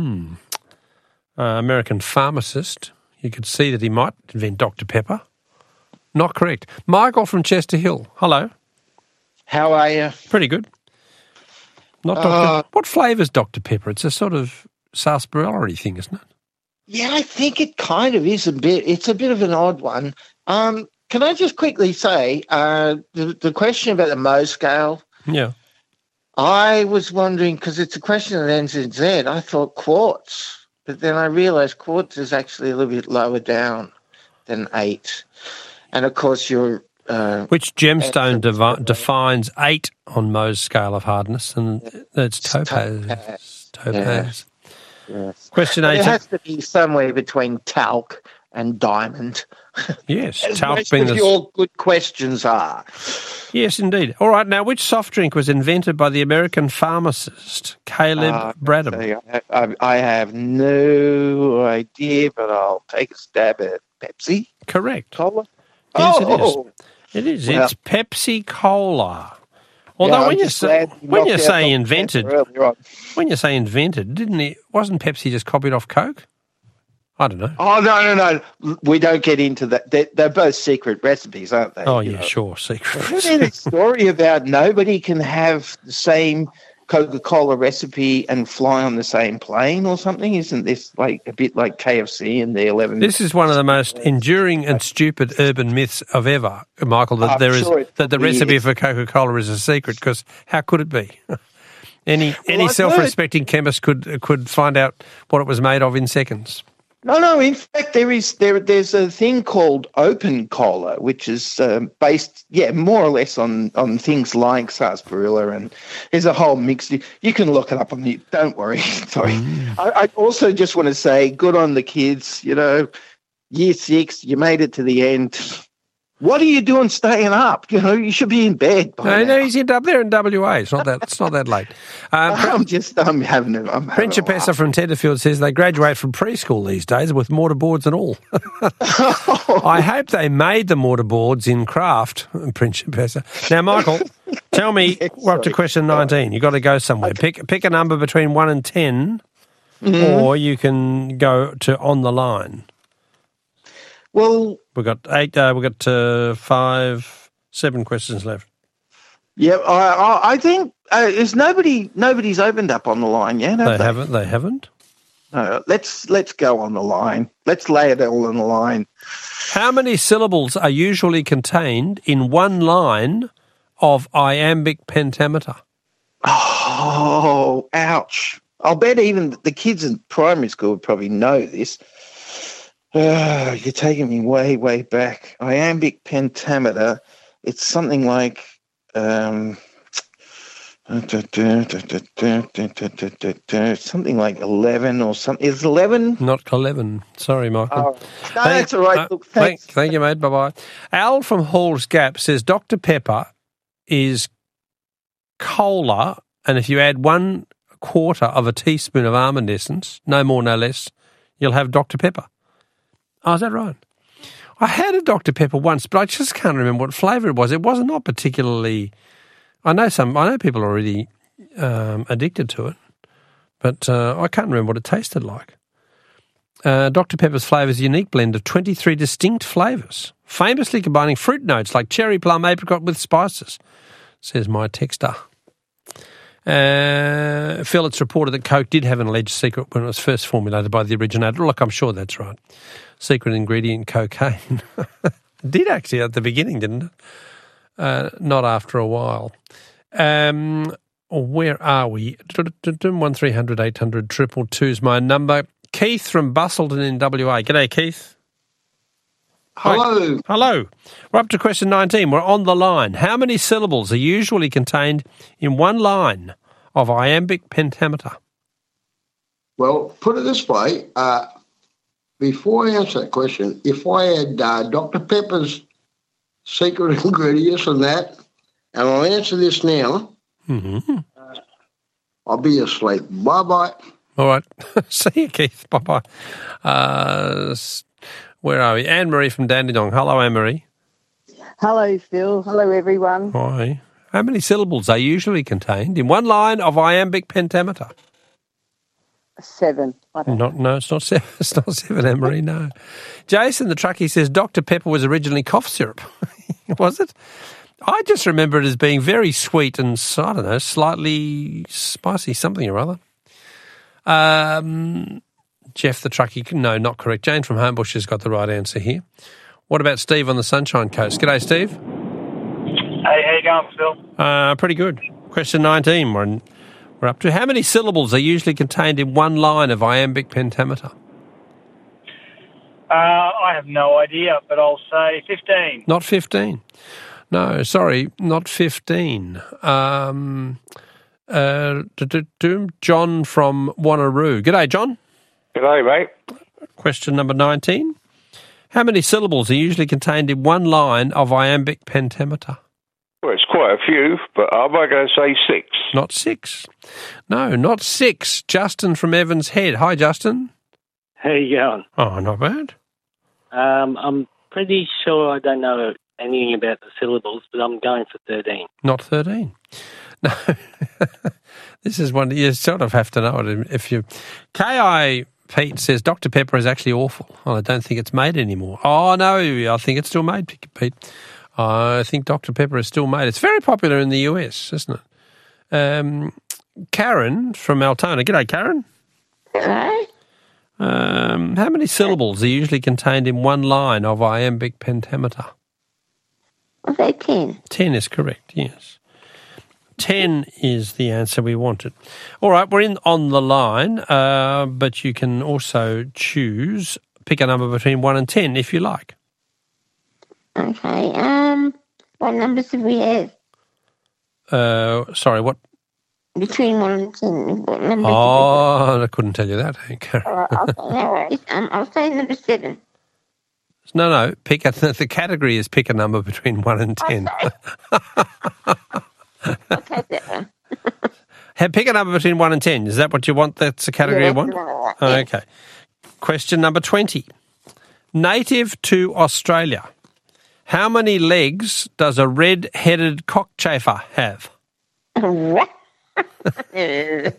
American pharmacist. You could see that he might invent Dr. Pepper. Not correct. Michael from Chester Hill. Hello. How are you? Pretty good. Not Dr. What flavour's Dr. Pepper? It's a sort of sarsaparilla-y thing, isn't it? Yeah, I think it kind of is a bit. It's a bit of an odd one. Can I just quickly say the question about the Mohs scale? Yeah. I was wondering, because it's a question that ends in Z, I thought quartz, but then I realised quartz is actually a little bit lower down than 8. And, of course, you're... Which gemstone defines 8 on Mohs scale of hardness? And it's topaz. Topaz. Yes. Question 18. It has to be somewhere between talc and diamond. Yes, as talc most being of your good questions are. Yes, indeed. All right, now, which soft drink was invented by the American pharmacist Caleb Bradham? I have no idea, but I'll take a stab at Pepsi. Correct. Cola? Yes, Oh! It is. Well, It's Pepsi Cola. Although when you say invented, wasn't Pepsi just copied off Coke? I don't know. Oh, no. We don't get into that. They're both secret recipes, aren't they? Oh, yeah, sure, secret Isn't there a story about nobody can have the same Coca-Cola recipe and fly on the same plane or something? Isn't this like a bit like KFC and the 11? This is one of the most enduring and stupid urban myths of ever, Michael, that the recipe for Coca-Cola is a secret, because how could it be? Any self-respecting chemist could find out what it was made of in seconds. No. In fact, there's a thing called open cola, which is based, more or less on things like sarsaparilla, and there's a whole mix. You can look it up on the. Don't worry. Sorry. I also just want to say, good on the kids. Year 6, you made it to the end. What are you doing staying up? You should be in bed. No, he's up there in WA. It's not that late. I'm having Principessa from Tenterfield says they graduate from preschool these days with mortarboards and all. I hope they made the mortarboards in craft, Principessa. Now, Michael, tell me, we're up to question 19. You've got to go somewhere. Pick a number between 1 and 10, or you can go to on the line. Well, we've got 8. We've got 5, 7 questions left. Yeah, I think nobody's opened up on the line yet. They haven't. No, let's go on the line. Let's lay it all on the line. How many syllables are usually contained in one line of iambic pentameter? Oh, Oh, ouch. I'll bet even the kids in primary school would probably know this. You're taking me way, way back. Iambic pentameter. It's something like something like 11 or something. Is 11? Not 11. Sorry, Michael. Oh, no, that's all right. Look, thanks. Thank you, mate. Bye-bye. Al from Hall's Gap says Dr. Pepper is cola, and if you add 1/4 of a teaspoon of almond essence, no more, no less, you'll have Dr. Pepper. Oh, is that right? I had a Dr. Pepper once, but I just can't remember what flavour it was. It was not particularly... I know people are already addicted to it, but I can't remember what it tasted like. Dr. Pepper's flavour is a unique blend of 23 distinct flavours, famously combining fruit notes like cherry, plum, apricot with spices, says my texter. Phil, it's reported that Coke did have an alleged secret when it was first formulated by the originator. Look, I'm sure that's right. Secret ingredient, cocaine. It did actually at the beginning, didn't it? Not after a while. Where are we? 1300 800 222 is my number. Keith from Bustleton in WA. G'day, Keith. Hello. Hi. Hello. We're up to question 19. We're on the line. How many syllables are usually contained in one line of iambic pentameter? Well, put it this way. Before I answer that question, if I had Dr. Pepper's secret ingredients and that, and I'll answer this now, I'll be asleep. Bye-bye. All right. See you, Keith. Bye-bye. Where are we? Anne-Marie from Dandenong. Hello, Anne-Marie. Hello, Phil. Hello, everyone. Hi. How many syllables are usually contained in one line of iambic pentameter? 7. No, it's not 7. It's not 7, Anne-Marie, no. Jason, the truckie, says Dr. Pepper was originally cough syrup. Was it? I just remember it as being very sweet and, I don't know, slightly spicy, something or other. Jeff, the truckie, no, not correct. Jane from Homebush has got the right answer here. What about Steve on the Sunshine Coast? G'day, Steve. Hey, how you going, Phil? Pretty good. Question 19 we're up to. How many syllables are usually contained in one line of iambic pentameter? I have no idea, but I'll say 15. Not 15. No, sorry, not 15. John from Wanneroo. G'day, John. G'day, mate. Question number 19. How many syllables are usually contained in one line of iambic pentameter? Well, it's quite a few, but I'm going to say 6. Not 6. No, not 6. Justin from Evans Head. Hi, Justin. How you going? Oh, not bad. I'm pretty sure I don't know anything about the syllables, but I'm going for 13. Not 13. No. This is one you sort of have to know it if you... K.I. Pete says Dr. Pepper is actually awful. Well, I don't think it's made anymore. Oh, no, I think it's still made, Pete. I think Dr. Pepper is still made. It's very popular in the US, isn't it? Karen from Altona. G'day, Karen. Hello. How many syllables are usually contained in one line of iambic pentameter? I'll say 10. 10 is correct, yes. 10 is the answer we wanted. All right, we're on the line, but you can also pick a number between 1 and 10 if you like. Okay. What numbers have we had? Sorry, what? Between 1 and 10. What numbers I couldn't tell you that. Karen. All right, okay, no worries. I'll say number 7. No, the category is pick a number between 1 and 10. I'll take that one. Pick a number between 1 and 10. Is that what you want? That's the category you want? Yeah. Okay. Question number 20. Native to Australia, how many legs does a red-headed cockchafer have? What? Okay.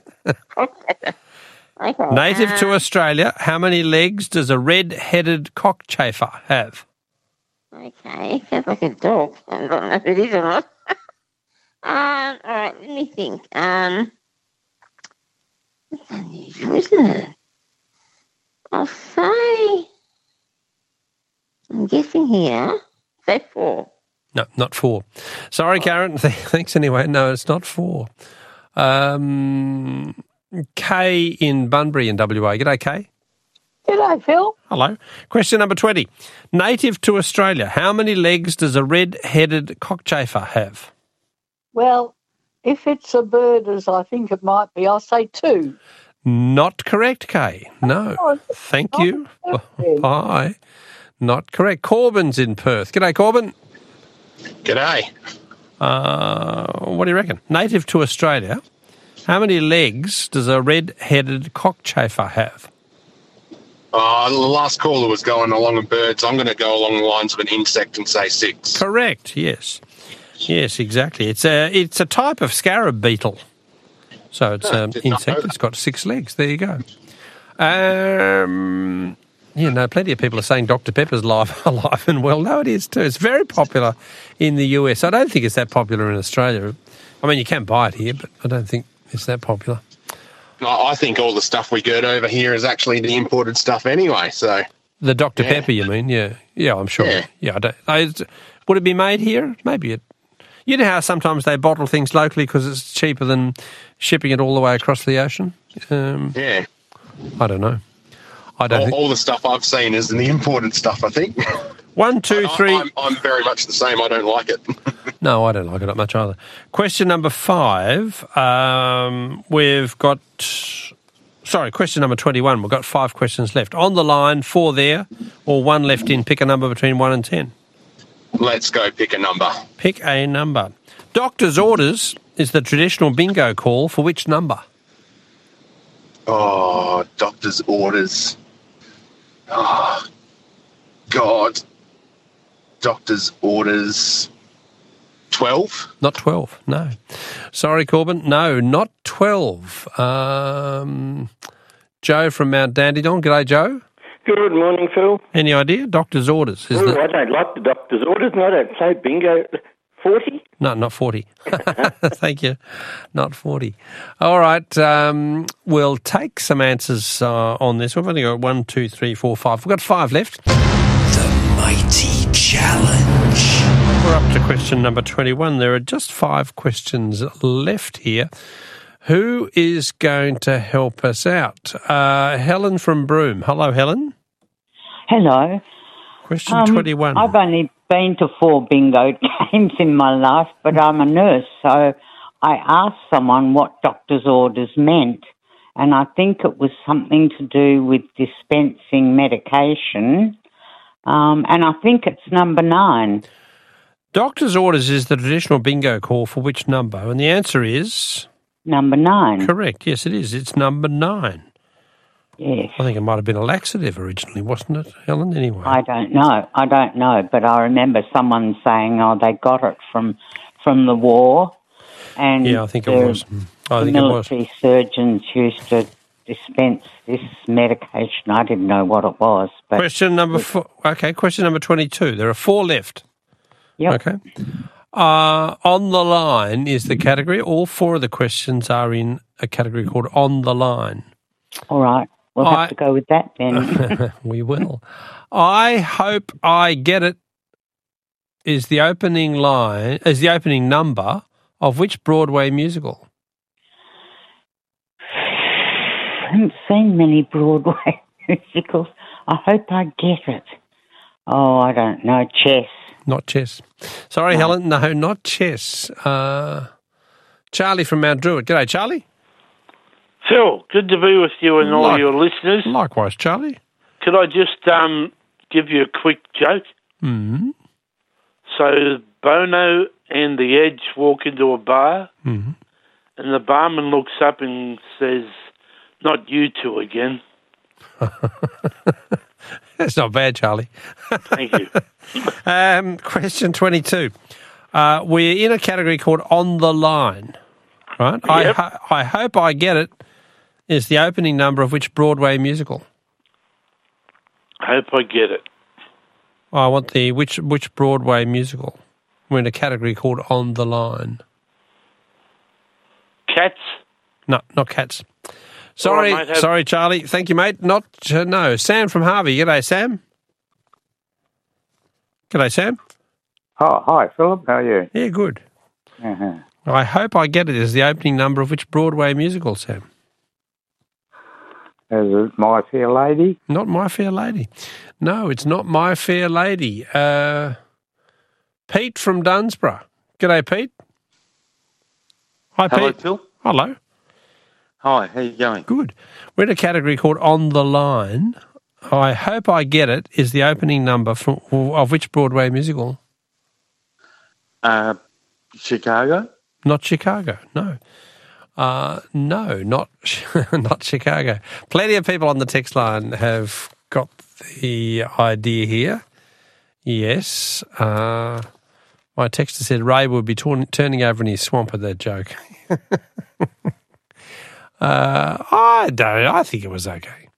Native to Australia, how many legs does a red-headed cockchafer have? Okay, sounds like a dog. I don't know if it is or not. All right, let me think. That's unusual, isn't it? I'll say, I'm guessing here, say 4. No, not 4. Sorry, Karen. Thanks anyway. No, it's not 4. Kay in Bunbury in WA. G'day, Kay. G'day, Phil. Hello. Question number 20. Native to Australia, how many legs does a red-headed cockchafer have? Well, if it's a bird, as I think it might be, I'll say 2. Not correct, Kay. No. Thank you. Bye. Not correct. Corbyn's in Perth. G'day, Corbyn. G'day. What do you reckon? Native to Australia, how many legs does a red-headed cockchafer have? The last caller was going along with birds. I'm going to go along the lines of an insect and say 6. Correct, yes. Yes, exactly. It's a type of scarab beetle. So it's an insect. It's got 6 legs. There you go. Plenty of people are saying Dr. Pepper's alive and well. No, it is too. It's very popular in the US. I don't think it's that popular in Australia. I mean, you can buy it here, but I don't think it's that popular. I think all the stuff we get over here is actually the imported stuff anyway. So the Dr. Pepper, you mean? Yeah, I'm sure. Yeah, would it be made here? Maybe it. You know how sometimes they bottle things locally because it's cheaper than shipping it all the way across the ocean? Yeah. I don't know. All the stuff I've seen is the imported stuff, I think. 1, 2, 3. I'm very much the same. I don't like it. No, I don't like it that much either. Question number 5. Question number 21. We've got 5 questions left. On the line, 4 there, or 1 left in. Pick a number between 1 and 10. Let's go pick a number. Pick a number. Doctor's orders is the traditional bingo call for which number? Oh, doctor's orders. Oh, God. Doctor's orders. 12? Not 12, no. Sorry, Corbyn. No, not 12. Joe from Mount Dandenong. G'day, Joe. Good morning, Phil. Any idea? Doctor's orders. I don't like the doctor's orders, and I don't say bingo. 40? No, not 40. Thank you. Not 40. All right. We'll take some answers on this. We've only got 1, 2, 3, 4, 5. We've got 5 left. The Mighty Challenge. We're up to question number 21. There are just 5 questions left here. Who is going to help us out? Helen from Broome. Hello, Helen. Hello. Question 21. I've only been to 4 bingo games in my life, but I'm a nurse, so I asked someone what doctor's orders meant, and I think it was something to do with dispensing medication, and I think it's number 9. Doctor's orders is the traditional bingo call for which number? And the answer is? Number 9. Correct. Yes, it is. It's number 9. Yes. I think it might have been a laxative originally, wasn't it, Helen? Anyway. I don't know, but I remember someone saying, they got it from the war. And yeah, I think it was. The military surgeons used to dispense this medication. I didn't know what it was. But question number 4. Okay, question number 22. There are 4 left. Yep. Okay. On the line is the category. All 4 of the questions are in a category called On the Line. All right. We'll have to go with that then. We will. I hope I get it is the opening number of which Broadway musical? I haven't seen many Broadway musicals. I hope I get it. Oh, I don't know. Chess. Not Chess. Sorry, no. Helen. No, not Chess. Charlie from Mount Druitt. G'day, Charlie. Phil, good to be with you and all your listeners. Likewise, Charlie. Could I just give you a quick joke? Mm-hmm. So Bono and the Edge walk into a bar, mm-hmm. and the barman looks up and says, "Not you two again." That's not bad, Charlie. Thank you. Question 22. We're in a category called On the Line, right? Yep. I hope I get it. Is the opening number of which Broadway musical? I hope I get it. I want the which Broadway musical? We're in a category called On the Line. Cats? No, not Cats. Sorry, mate, sorry, Charlie. Thank you, mate. No. Sam from Harvey. G'day, Sam. G'day, Sam. Oh, hi, Philip. How are you? Yeah, good. Uh-huh. I Hope I Get It is the opening number of which Broadway musical, Sam? Is it My Fair Lady? Not My Fair Lady. No, it's not My Fair Lady. Pete from Dunsborough. G'day, Pete. Hi, Pete. Hello, Phil. Hello. Hi, how you going? Good. We're in a category called On the Line. I Hope I Get It is the opening number of which Broadway musical? Chicago? Not Chicago, no. No, not Chicago. Plenty of people on the text line have got the idea here. Yes. My texter said Ray would be turning over in his swamp at that joke. I think it was okay.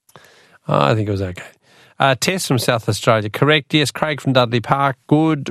Tess from South Australia, correct. Yes, Craig from Dudley Park, good.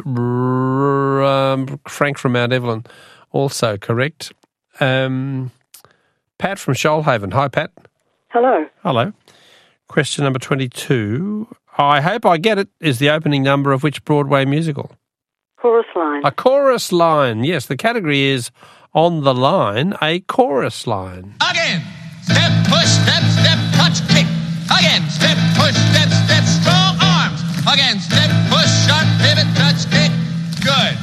Frank from Mount Evelyn, also correct. Pat from Shoalhaven. Hi, Pat. Hello. Hello. Question number 22. I Hope I Get It is the opening number of which Broadway musical? Chorus line. A chorus line. Yes, the category is On the Line, a chorus line. Again, step, push, step, step, touch, kick. Again, step, push, step, step, strong arms. Again, step, push, sharp, pivot, touch, kick. Good.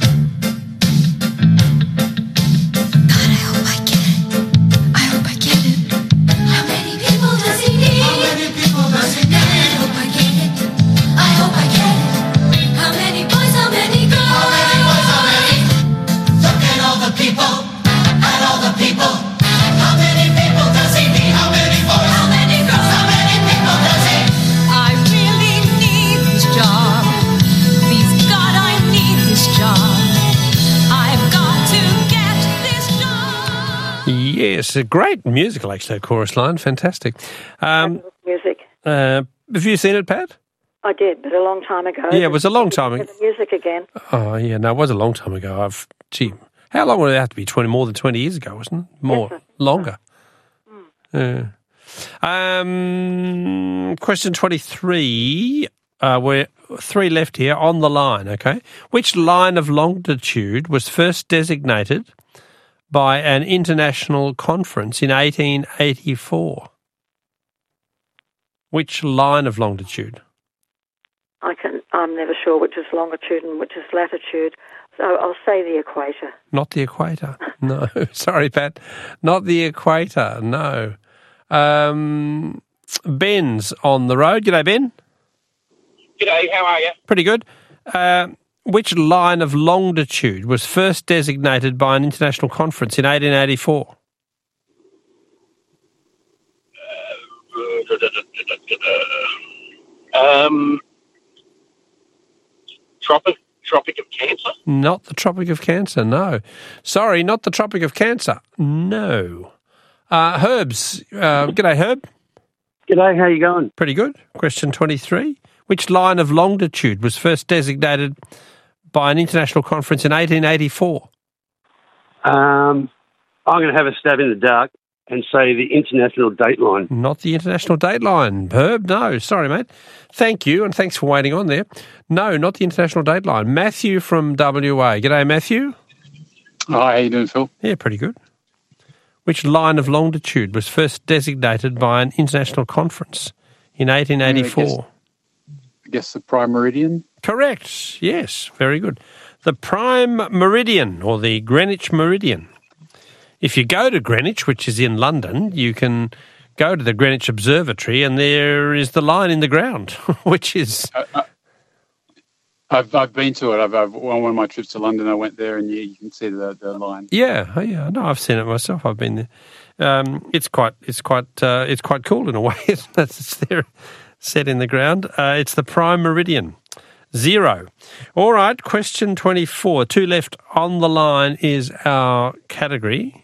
How many people does he need? How many people does he need? I hope I get it. I hope I get it. How many boys, how many girls? How many boys, how many? Look at all the people. At all the people. How many people does he need? How many boys? How many girls? How many people does he? I really need this job. Please God, I need this job. I've got to get this job. Yes, a great musical, actually, a chorus line. Fantastic. Music. Have you seen it, Pat? I did, but a long time ago. Yeah, it was a long time ago. The music again. Oh, yeah, no, it was a long time ago. How long would it have to be? More than 20 years ago, wasn't it? Longer. Question 23. We're 3 left here. On the line, okay? Which line of longitude was first designated by an international conference in 1884? Which line of longitude? I'm never sure which is longitude and which is latitude, so I'll say the equator. Not the equator. No. Sorry, Pat. Not the equator. No. Ben's on the road. G'day, Ben. G'day, how are you? Pretty good. Which line of longitude was first designated by an international conference in 1884? Tropic of Cancer? Not the Tropic of Cancer, no. Sorry, not the Tropic of Cancer, no. Herbs, g'day, Herb. G'day, how you going? Pretty good. Question 23. Which line of longitude was first designated by an international conference in 1884? I'm going to have a stab in the dark and say the international dateline. Not the international dateline, Herb. No, sorry, mate. Thank you, and thanks for waiting on there. No, not the international dateline. Matthew from WA. G'day, Matthew. Hi, how you doing, Phil? Yeah, pretty good. Which line of longitude was first designated by an international conference in 1884? I guess the prime meridian? Correct. Yes, very good. The prime meridian, or the Greenwich meridian. If you go to Greenwich, which is in London, you can go to the Greenwich Observatory and there is the line in the ground, which is... I've been to it. I've on one of my trips to London, I went there and you can see the line. Yeah, no, I've seen it myself. I've been there. It's quite cool in a way. It's there, set in the ground. It's the prime meridian. 0. All right, question 24. 2 left. On the line is our category.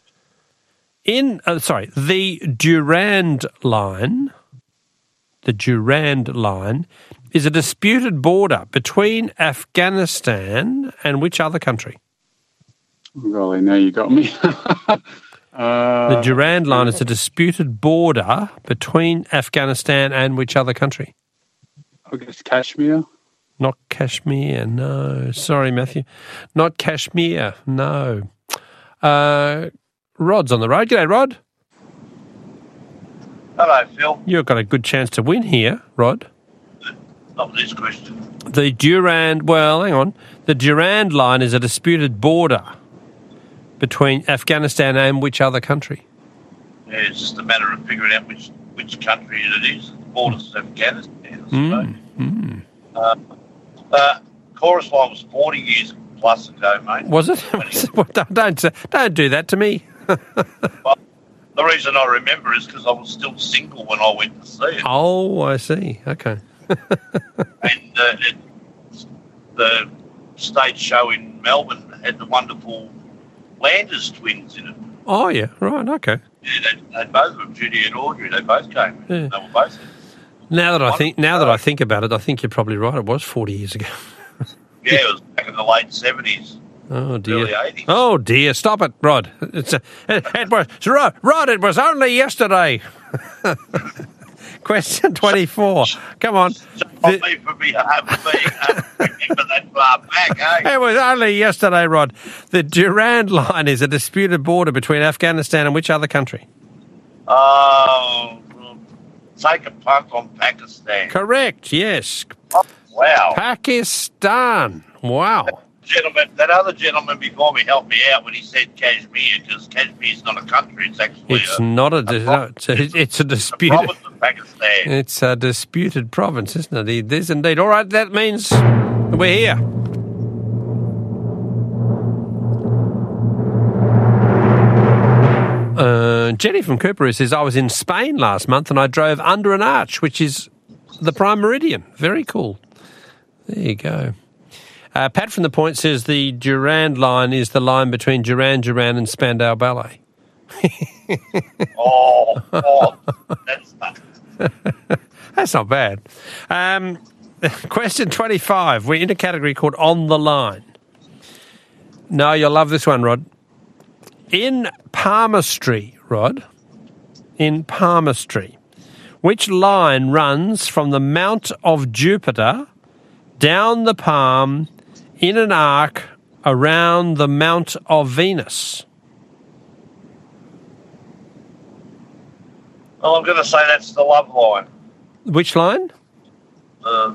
The Durand Line. The Durand Line is a disputed border between Afghanistan and which other country? Golly, now you got me. The Durand Line is a disputed border between Afghanistan and which other country? I guess Kashmir. Not Kashmir, no. Sorry, Matthew. Not Kashmir, no. Rod's on the road. G'day, Rod. Hello, Phil. You've got a good chance to win here, Rod. Not this question. The Durand line is a disputed border between Afghanistan and which other country? Yeah, it's just a matter of figuring out which country it is. The borders of Afghanistan, I suppose. Chorus line was 40 years plus ago, mate. Was it? Don't do that to me. Well, the reason I remember is because I was still single when I went to see it. Oh, I see. Okay. And the stage show in Melbourne had the wonderful Landers twins in it. Oh, yeah. Right. Okay. Yeah, they both were Judy and Audrey. They both came. Yeah. They were both. Now that I think about it, I think you're probably right. It was 40 years ago. Yeah, it was back in the late 70s. Oh dear! Early 80s. Oh dear! Stop it, Rod. Rod. It was only yesterday. Question 24. Come on. Stop me for being remember that far back, eh? It was only yesterday, Rod. The Durand line is a disputed border between Afghanistan and which other country? Oh, take a punt on Pakistan. Correct. Yes. Oh, wow. Pakistan. Wow. That other gentleman before me helped me out when he said Kashmir, because Kashmir's not a country. It's actually it's a disputed province of Pakistan. It's a disputed province, isn't it? It is indeed. All right, that means we're here. Jenny from Cooper says, I was in Spain last month and I drove under an arch, which is the Prime Meridian. Very cool. There you go. Pat from the Point says the Durand line is the line between Duran Duran and Spandau Ballet. That's not bad. Question 25. We're in a category called On the Line. No, you'll love this one, Rod. In palmistry, Rod, which line runs from the Mount of Jupiter down the palm in an arc around the Mount of Venus? Well, I'm going to say that's the love line. Which line? The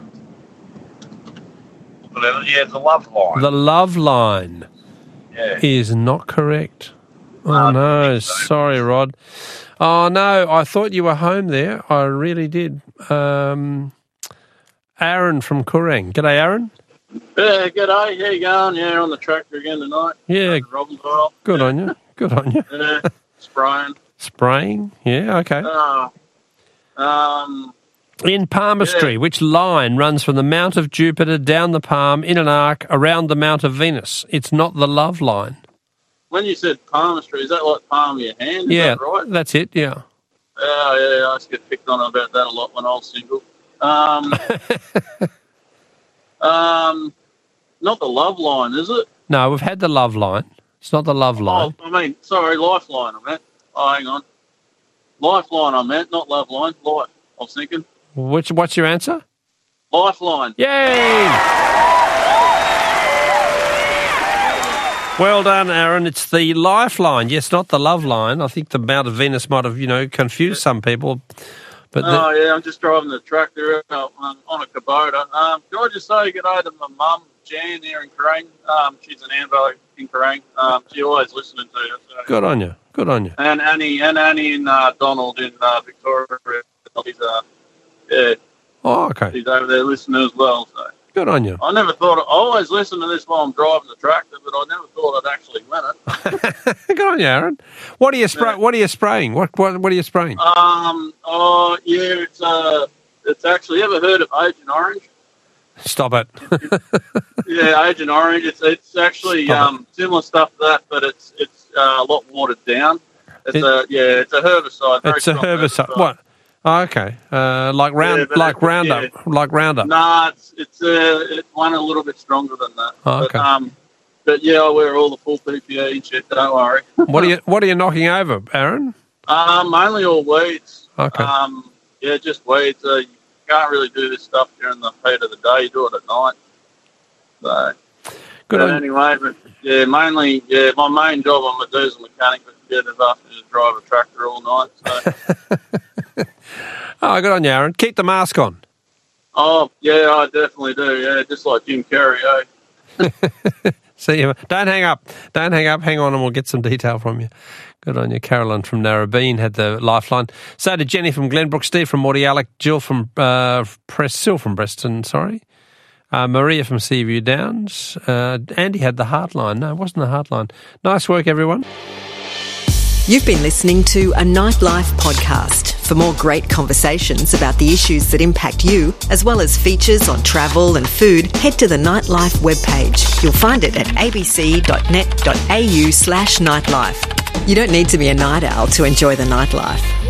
love line. The love line is not correct. Oh, no. Sorry, Rod. Oh, no. I thought you were home there. I really did. Aaron from Kurang. G'day, Aaron. Yeah, g'day. How you going? Yeah, on the tractor again tonight. Yeah. Good on you. Good on you. Yeah, spraying. Spraying? Yeah, okay. In palmistry, which line runs from the Mount of Jupiter down the palm in an arc around the Mount of Venus? It's not the love line. When you said palmistry, is that like palm of your hand? Is that right? That's it, yeah. Oh, yeah, I used to get picked on about that a lot when I was single. Not the love line, is it? No, we've had the love line. It's not the love line. Oh, lifeline I meant. Oh, hang on. Lifeline I meant, not love line. Life, I was thinking. What's your answer? Lifeline. Yay! Well done, Aaron. It's the lifeline. Yes, not the love line. I think the Mount of Venus might have, confused some people. But I'm just driving the tractor on a Kubota. Can I just say good day to my mum, Jan, here in Kerrang. She's an Ambo in Kerrang. She always listening to you. So. Good on you. Good on you. And Annie and Donald in Victoria. She's, Oh, okay. She's over there listening as well. So. Good on you. I never thought. I always listen to this while I'm driving the tractor, but I never thought I'd actually win it. Good on you, Aaron. What are you spraying? What are you spraying? What are you spraying? It's actually. Ever heard of Agent Orange? Stop it. Yeah, Agent Orange. It's actually similar stuff to that, but it's a lot watered down. It's a herbicide. It's a herbicide. What? Oh, okay. Like Roundup. Like Roundup. Nah, it's one a little bit stronger than that. Oh, okay. But I wear all the full PPE and shit. Don't worry. What are you knocking over, Aaron? Mainly all weeds. Okay. Just weeds. You can't really do this stuff during the heat of the day. You do it at night. So. Good but on- anyway, but yeah, mainly, my main job, I'm a diesel mechanic, but yeah, they've asked me to drive a tractor all night. So. Oh, good on you, Aaron. Keep the mask on. Oh, yeah, I definitely do. Yeah, just like Jim Carrey, eh? See you. Don't hang up. Don't hang up. Hang on and we'll get some detail from you. Good on you. Carolyn from Narrabeen had the lifeline. So did Jenny from Glenbrook, Steve from Mordialloc, Jill from Sil from Preston, sorry. Maria from Seaview Downs. Andy had the Heartline. No, it wasn't the Heartline. Nice work, everyone. You've been listening to a Nightlife podcast. For more great conversations about the issues that impact you, as well as features on travel and food, head to the Nightlife webpage. You'll find it at abc.net.au/nightlife. You don't need to be a night owl to enjoy the nightlife.